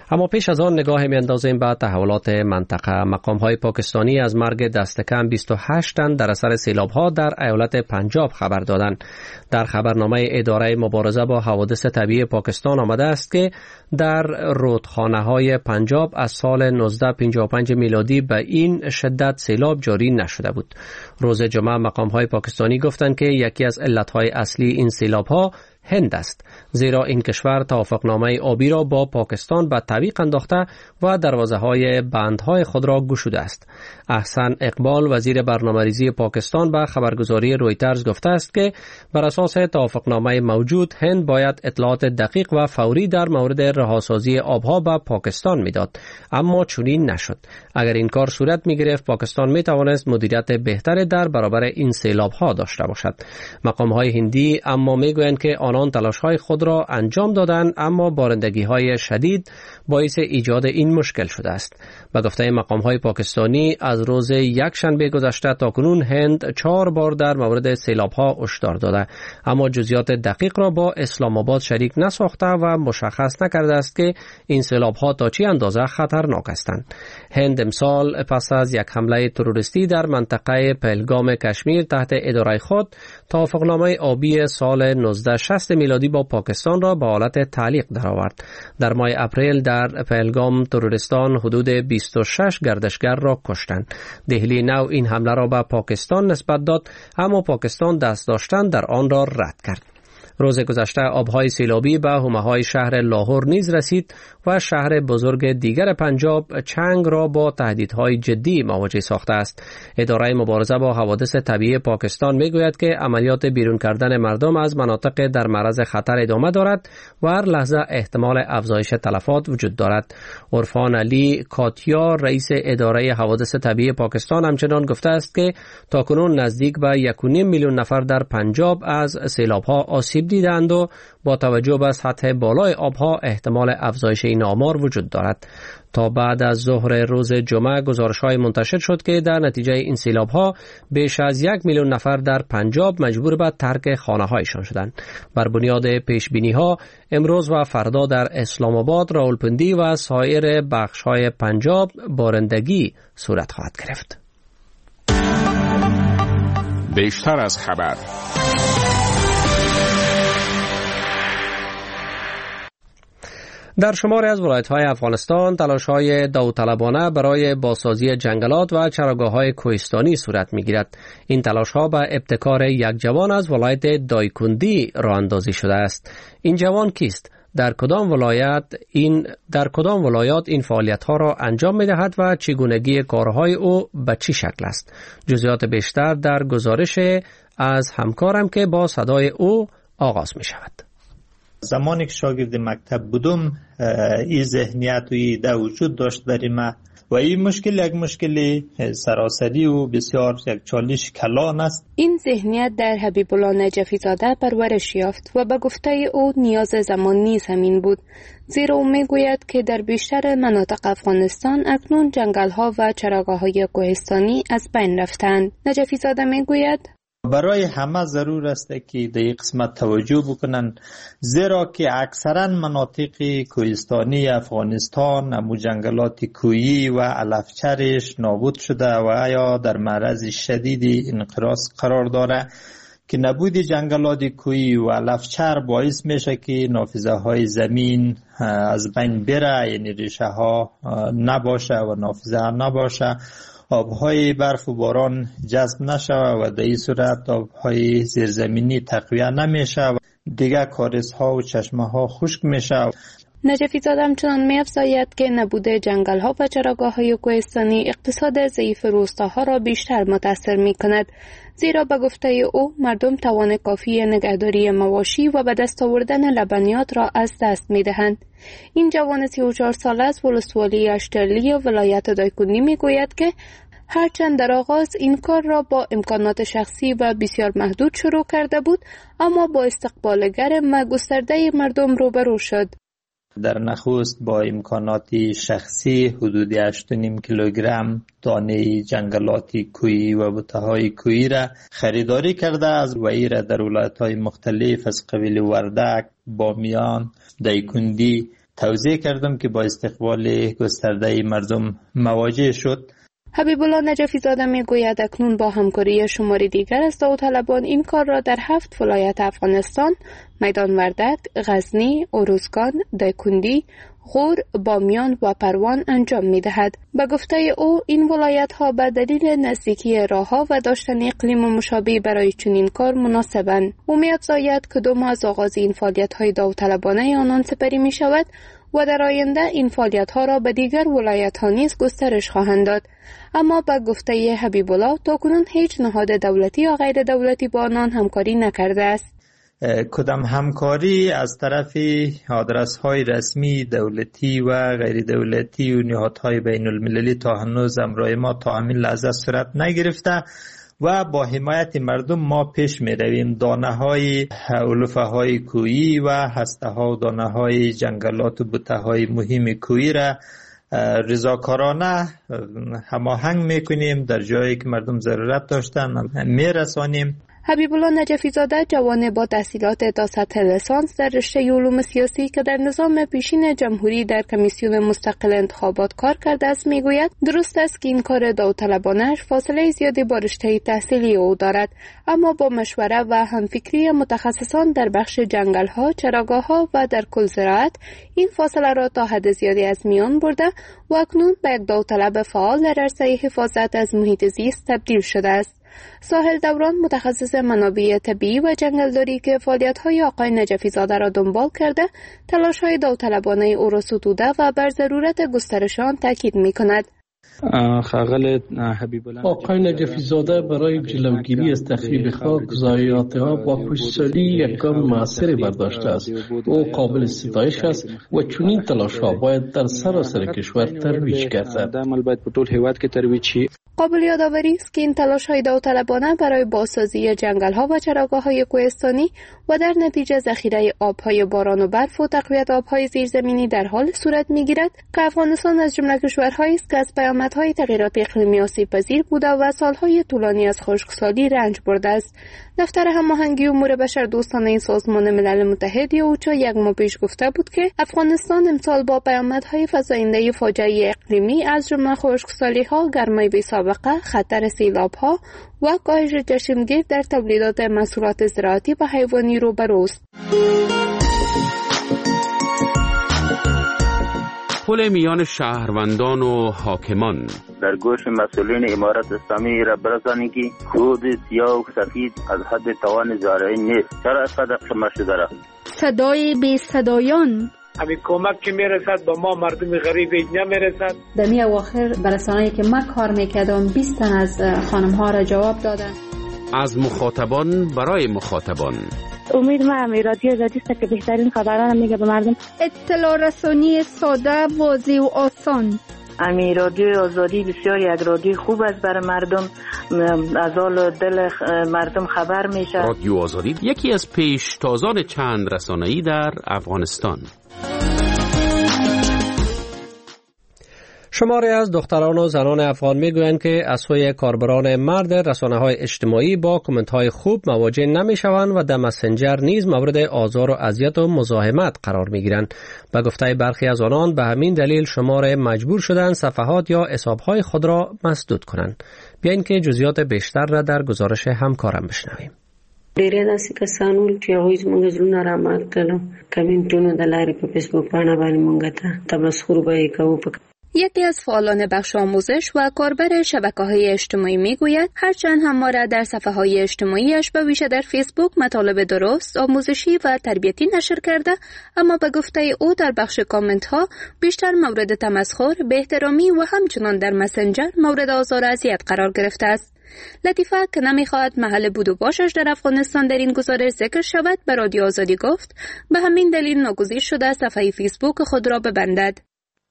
اما پیش از آن نگاه می‌اندازیم به تحولات منطقه. مقام‌های پاکستانی از مرگ دست کم 28 تن در اثر سیلاب‌ها در ایالت پنجاب خبر دادند. در خبرنامه اداره مبارزه با حوادث طبیعی پاکستان آمده است که در رودخانه‌های پنجاب از سال 1955 میلادی به این شدت سیلاب جاری نشده بود. روز جمعه مقام‌های پاکستانی گفتند که یکی از علت‌های اصلی این سیلاب‌ها هند است، زیرا این کشور توافقنامه آبی را با پاکستان به تعویق انداخته و دروازه‌های بندهای خود را گشوده است. احسن اقبال وزیر برنامه‌ریزی پاکستان به خبرگزاری رویترز گفته است که بر اساس توافقنامه موجود هند باید اطلاعات دقیق و فوری در مورد رهاسازی آبها به پاکستان میداد، اما چنین نشد. اگر این کار صورت می‌گرفت پاکستان می‌توانست مدیریت بهتری در برابر این سیلاب‌ها داشته باشد. مقام‌های هندی اما می‌گویند که آنان تلاش‌های خود را انجام دادند، اما بارندگی‌های شدید باعث ایجاد این مشکل شده است. به گفته مقام‌های پاکستانی از روز یکشنبه گذشته تاکنون هند 4 بار در مورد سیلاب‌ها هشدار داده، اما جزئیات دقیق را با اسلام آباد شریک نساخته و مشخص نکرده است که این سیلاب‌ها تا چه اندازه خطرناک هستند. هند امسال پس از یک حمله تروریستی در منطقه پهلگام کشمیر تحت اداره خود توافقنامه آبی سال 1960 میلادی با پاکستان را به حالت تعلیق درآورد. در ماه اپریل در پهلگام تروریستان حدود 26 گردشگر را کشتند. دهلی نو این حمله را به پاکستان نسبت داد، اما پاکستان دست داشتن در آن را رد کرد. روز گذشته آبهای سیلابی به حومه‌های شهر لاهور نیز رسید و شهر بزرگ دیگر پنجاب چنگ را با تهدیدهای جدی مواجه ساخته است. اداره مبارزه با حوادث طبیعی پاکستان میگوید که عملیات بیرون کردن مردم از مناطق در معرض خطر ادامه دارد و هر لحظه احتمال افزایش تلفات وجود دارد. عرفان علی کاتیا رئیس اداره حوادث طبیعی پاکستان همچنان گفته است که تاکنون نزدیک به 1.5 میلیون نفر در پنجاب از سیلاب‌ها آسیب دیدند و با توجه به سطح بالای آبها احتمال افزایش این آمار وجود دارد. تا بعد از ظهر روز جمعه گزارش‌های منتشر شد که در نتیجه این سیلاب‌ها بیش از 1 میلیون نفر در پنجاب مجبور به ترک خانه‌هایشان شدند. بر بنیاد پیش‌بینی‌ها امروز و فردا در اسلام آباد، راولپندی و سایر بخش‌های پنجاب بارندگی صورت خواهد گرفت. بیشتر از خبر. در شماری از ولایت‌های افغانستان تلاش‌های داوطلبانه برای بازسازی جنگلات و چراگاه‌های کوهستانی صورت می‌گیرد. این تلاش‌ها به ابتکار یک جوان از ولایت دایکندی راه اندازی شده است. این جوان کیست؟ در کدام ولایات این فعالیت‌ها را انجام می‌دهد و چگونگی کارهای او به چه شکل است؟ جزئیات بیشتر در گزارش از همکارم که با صدای او آغاز می‌شود. زمانی که شاگرد مکتب بودم این ذهنیت و ایده وجود داشت برای من و این مشکل یک مشکل سراسری و بسیار یک چالش کلان است. این ذهنیت در حبیب الله نجفی زاده پرورش یافت و به گفته او نیاز زمان نیز همین بود، زیرا او میگوید که در بیشتر مناطق افغانستان اکنون جنگل‌ها و چراگاه‌های کوهستانی از بین رفتند. نجفی زاده میگوید برای همه ضرور است که در این قسمت توجه بکنن، زیرا که اکثرا مناطق کوهستانی افغانستان امو جنگلات کوهی و علفچرش نابود شده و یا در معرض شدید انقراض قرار داره که نبود جنگلات کوهی و علفچر باعث میشه که نافذه های زمین از بین بره، یعنی ریشه ها نباشه و نافذه نباشه، آبهای برف و باران جذب نشه و در این صورت آبهای زیرزمینی تقویه نمیشه و دیگه کاریزها و چشمه ها خشک میشه. نجفی زاده همچنان می‌افزاید که نبود جنگل‌ها و چراگاه‌های کوهستانی اقتصاد ضعیف روستاها را بیشتر متاثر می‌کند، زیرا به گفته او مردم توان کافی نگهداری مواشی و به دست آوردن لبنیات را از دست می‌دهند. این جوان 34 ساله از ولسوالی اشترلی ولایت دایکندی می‌گوید که هرچند در آغاز این کار را با امکانات شخصی و بسیار محدود شروع کرده بود، اما با استقبال گرم و گسترده مردم روبرو شد. در نخست با امکانات شخصی حدود 8.5 کیلوگرم دانه جنگلات کوهی و بوته‌های کوهی را خریداری کرده از وی را در ولایت‌های مختلف از قبیل وردک، بامیان، دایکندی توضیح کردم که با استقبال گسترده مردم مواجه شد. حبیب الله نجفی زاده میگوید اکنون با همکاری شمار دیگر از داوطلبان این کار را در 7 ولایت افغانستان، میدان وردک، غزنی، اروزگان، دایکندی، غور، بامیان و پروان انجام می‌دهد. به گفته او این ولایت‌ها به دلیل نزدیکی راه‌ها و داشتن اقلیم مشابه برای چنین کار مناسبند. او می‌افزاید که 2 ماه از آغاز این فعالیت‌های داوطلبانه آنان سپری می‌شود و در آینده این فعالیت‌ها را به دیگر ولایت‌ها نیز گسترش خواهند داد. اما به گفته حبیب الله تاکنون هیچ نهاد دولتی یا غیر دولتی با آنان همکاری نکرده است. کدام همکاری از طرف آدرس‌های رسمی دولتی و غیر دولتی و نهادهای بین المللی تا هنوز امرای ما تا همین لحظه صورت نگرفته و با حمایت مردم ما پیش می رویم. دانه های علوفه های کویی و هسته ها و دانه های جنگلات و بوته های مهم کویی را رضاکارانه هماهنگ می کنیم، در جایی که مردم ضرورت داشتن می رسانیم. حبیب الله نجفی زاده جوان با تحصیلات تا سطح لیسانس در رشته علوم سیاسی که در نظام پیشین جمهوری در کمیسیون مستقل انتخابات کار کرده است میگوید درست است که این کار داوطلبانه‌اش فاصله زیادی با رشته تحصیلی او دارد، اما با مشوره و همفکری متخصصان در بخش جنگل‌ها، چراگاه‌ها و در کل زراعت این فاصله را تا حد زیادی از میان برده و اکنون به یک داوطلب فعال در عرصه حفاظت از محیط زیست تبدیل شده است. ساحل دوران متخصص منابع طبیعی و جنگلداری که فعالیت‌های آقای نجفی زاده را دنبال کرده، تلاش‌های داوطلبانه او را ستوده و بر ضرورت گسترش آن تاکید می‌کند. آقای نجفی زاده برای جلوگیری از تخریب خاک ضایعات‌ها با خوش‌سالی یک گام موثری برداشته است. او قابل ستایش است و چنین تلاش‌ها باید در سراسر کشور ترویج گردد. قابل یادآوری است که این تلاش‌های داوطلبانه برای بازسازی جنگل‌ها و چراگاه‌های کوهستانی و در نتیجه ذخیره آب‌های باران و برف و تقویت آب‌های زیرزمینی در حال صورت می‌گیرد که افغانستان از جمله کشورهایی است که از پیامدهای تغییرات اقلیمی آسیب‌پذیر بوده و سال‌های طولانی از خشکسالی رنج برده است. دفتر هماهنگی امور بشردوستانه سازمان ملل متحد یا اوچا یک ماه پیش گفته بود که افغانستان امسال با پیامدهای فزاینده فاجعه اقلیمی از جمله خشکسالی‌ها، گرمای بی‌سابقه، خطر سیلاب‌ها و کاهش چشمگیر در تولیدات محصولات زراعتی و حیوانی روبروست. پل میان شهروندان و حاکمان در گوش مسئولین امارت اسلامی را برسانید که خود سیاه و سفید از حد توان زارعی نیست. چرا اینقدر خمه شده را؟ صدای بی صدایان همین کمک که میرسد با ما مردم غریب نمیرسد. در می اواخر برسانه‌ای که من کار میکردم 20 تن از خانم ها را جواب دادن. از مخاطبان برای مخاطبان. امید ما رادیو آزادی است که بهترین خبران میگه به مردم. اطلاع رسانی ساده، واضح و آسان. رادیو آزادی بسیار یک رادیو خوب است برای مردم، از حال دل مردم خبر میشه. رادیو آزادی یکی از پیشتازان چند رسانه‌ای در افغانستان. شماری از دختران و زنان افغان میگویند که از سوی کاربران مرد رسانه‌های اجتماعی با کامنت‌های خوب مواجه نمی‌شوند و در مسنجر نیز مورد آزار و اذیت و مزاحمت قرار می‌گیرند. به گفته برخی از آنان به همین دلیل شمار مجبور شدند صفحات یا حساب‌های خود را مسدود کنند. بیاین که جزئیات بیشتر را در گزارش همکارم بشنویم. ډېرې داسې کسان ول چې هغوی زموږ زړونه رامات کړل. کمنټونو د لارې په فیسبوک پاڼه باندې مونږ ته تمسخر به یې کوو. یکی از فعالان بخش آموزش و کاربر شبکه‌های اجتماعی میگوید هرچند همواره در صفحه‌های اجتماعیش به ویژه در فیسبوک مطالب درست، آموزشی و تربیتی نشر کرده، اما به گفته او در بخش کامنت‌ها بیشتر مورد تمسخر، بی‌احترامی و همچنان در مسنجر مورد آزار و اذیت قرار گرفته است. لطیفه که نمیخواهد محل بود و باشش در افغانستان در این گزارش ذکر شود به رادیو آزادی گفت به همین دلیل ناگزیر شده صفحه فیسبوک خود را ببندد.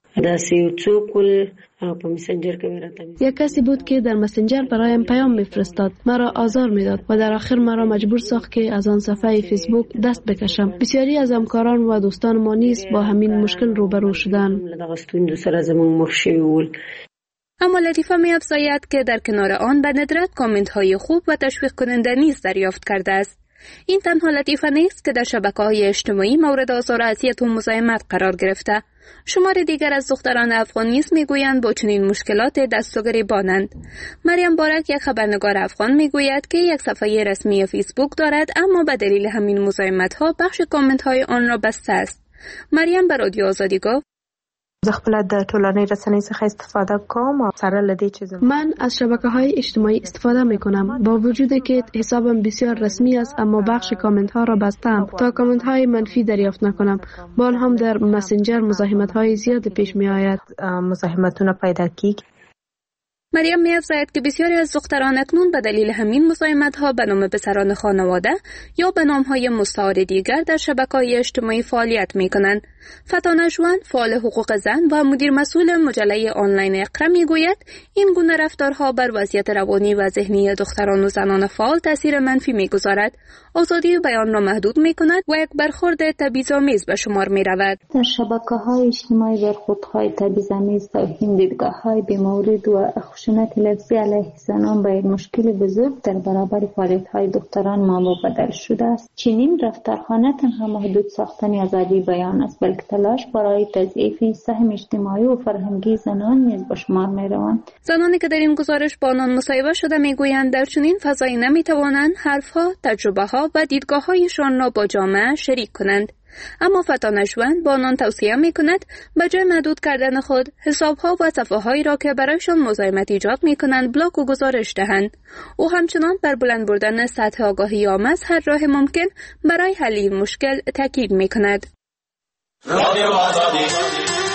یک کسی بود که در مسنجر برایم پیام میفرستاد، مرا آزار میداد و در آخر مرا مجبور ساخت که از آن صفحه فیسبوک دست بکشم. بسیاری از همکاران و دوستان ما نیز با همین مشکل روبرو شدند. اما لطیفه می‌افزاید که در کنار آن به ندرت کامنت های خوب و تشویق کننده نیز دریافت کرده است. این تنها لطیفه نیست که در شبکه‌های اجتماعی مورد آزار و اذیت و مزاحمت قرار گرفته. شمار دیگر از دختران افغان نیز میگویند با چنین مشکلات دست و گریبانند. مریم بارک، یک خبرنگار افغان، میگوید که یک صفحه رسمی فیسبوک دارد، اما به دلیل همین مزاحمت‌ها بخش کامنت‌های آن را بسته است. مریم به رادیو آزادی گفت: زه خپل د ټولنۍ رسنۍ څخه استفاده کوم او سره لدی چیز من از شبکه‌های اجتماعی استفاده می‌کنم. با وجود که حسابم بسیار رسمی است، اما بخش کامنت‌ها را بستم تا کامنت‌های منفی دریافت نکنم. با هم در مسنجر مزاحمت‌های زیاد پیش می‌آید. مزاحمتونه پیدا کیږي. مریم می‌افزاید که بسیاری از دختران اکنون به دلیل همین مزاحمت‌ها به نام پسران خانواده یا به نام‌های مستعار دیگر در شبکه‌های اجتماعی فعالیت می‌کنند. فتانه جوان، فعال حقوق زن و مدیر مسئول مجله آنلاین اقرا میگوید این گونه رفتارها بر وضعیت روانی و ذهنی دختران و زنان فعال تاثیر منفی میگذارد، آزادی بیان را محدود میکند و یک برخورد تبعیض‌آمیز به شمار میرود. در شبکه‌های اجتماعی برخوردهای تبعیض‌آمیز، توهین، دیدگاه‌های بی‌مورد و خشونت لفظی علیه زنان به یک مشکل بزرگ در برابر فعالیت‌های دختران مانو بدل شده است. چنین رفتارها نه تنها محدود ساختن آزادی بیان است، بلکه تلاش برای تضعیف سهم اجتماعی و فرهنگی زنان نیز به شمار می‌روند. زنانی که در این گزارش با آنان مصاحبه شده میگویند در چنین فضایی نمی‌توانند حرف‌ها، تجربه‌ها و دیدگاه‌هایشان را با جامعه شریک کنند. اما فتانه جوان با آنان توصیه می‌کند به جای محدود کردن خود، حساب‌ها و صفحه‌هایی را که برایشان مزاحمت ایجاد می‌کنند بلاک و گزارش دهند. او همچنان بر بلند بردن سطح آگاهی عامه از هر راه ممکن برای حل این مشکل تاکید می‌کند. رادیو آزادی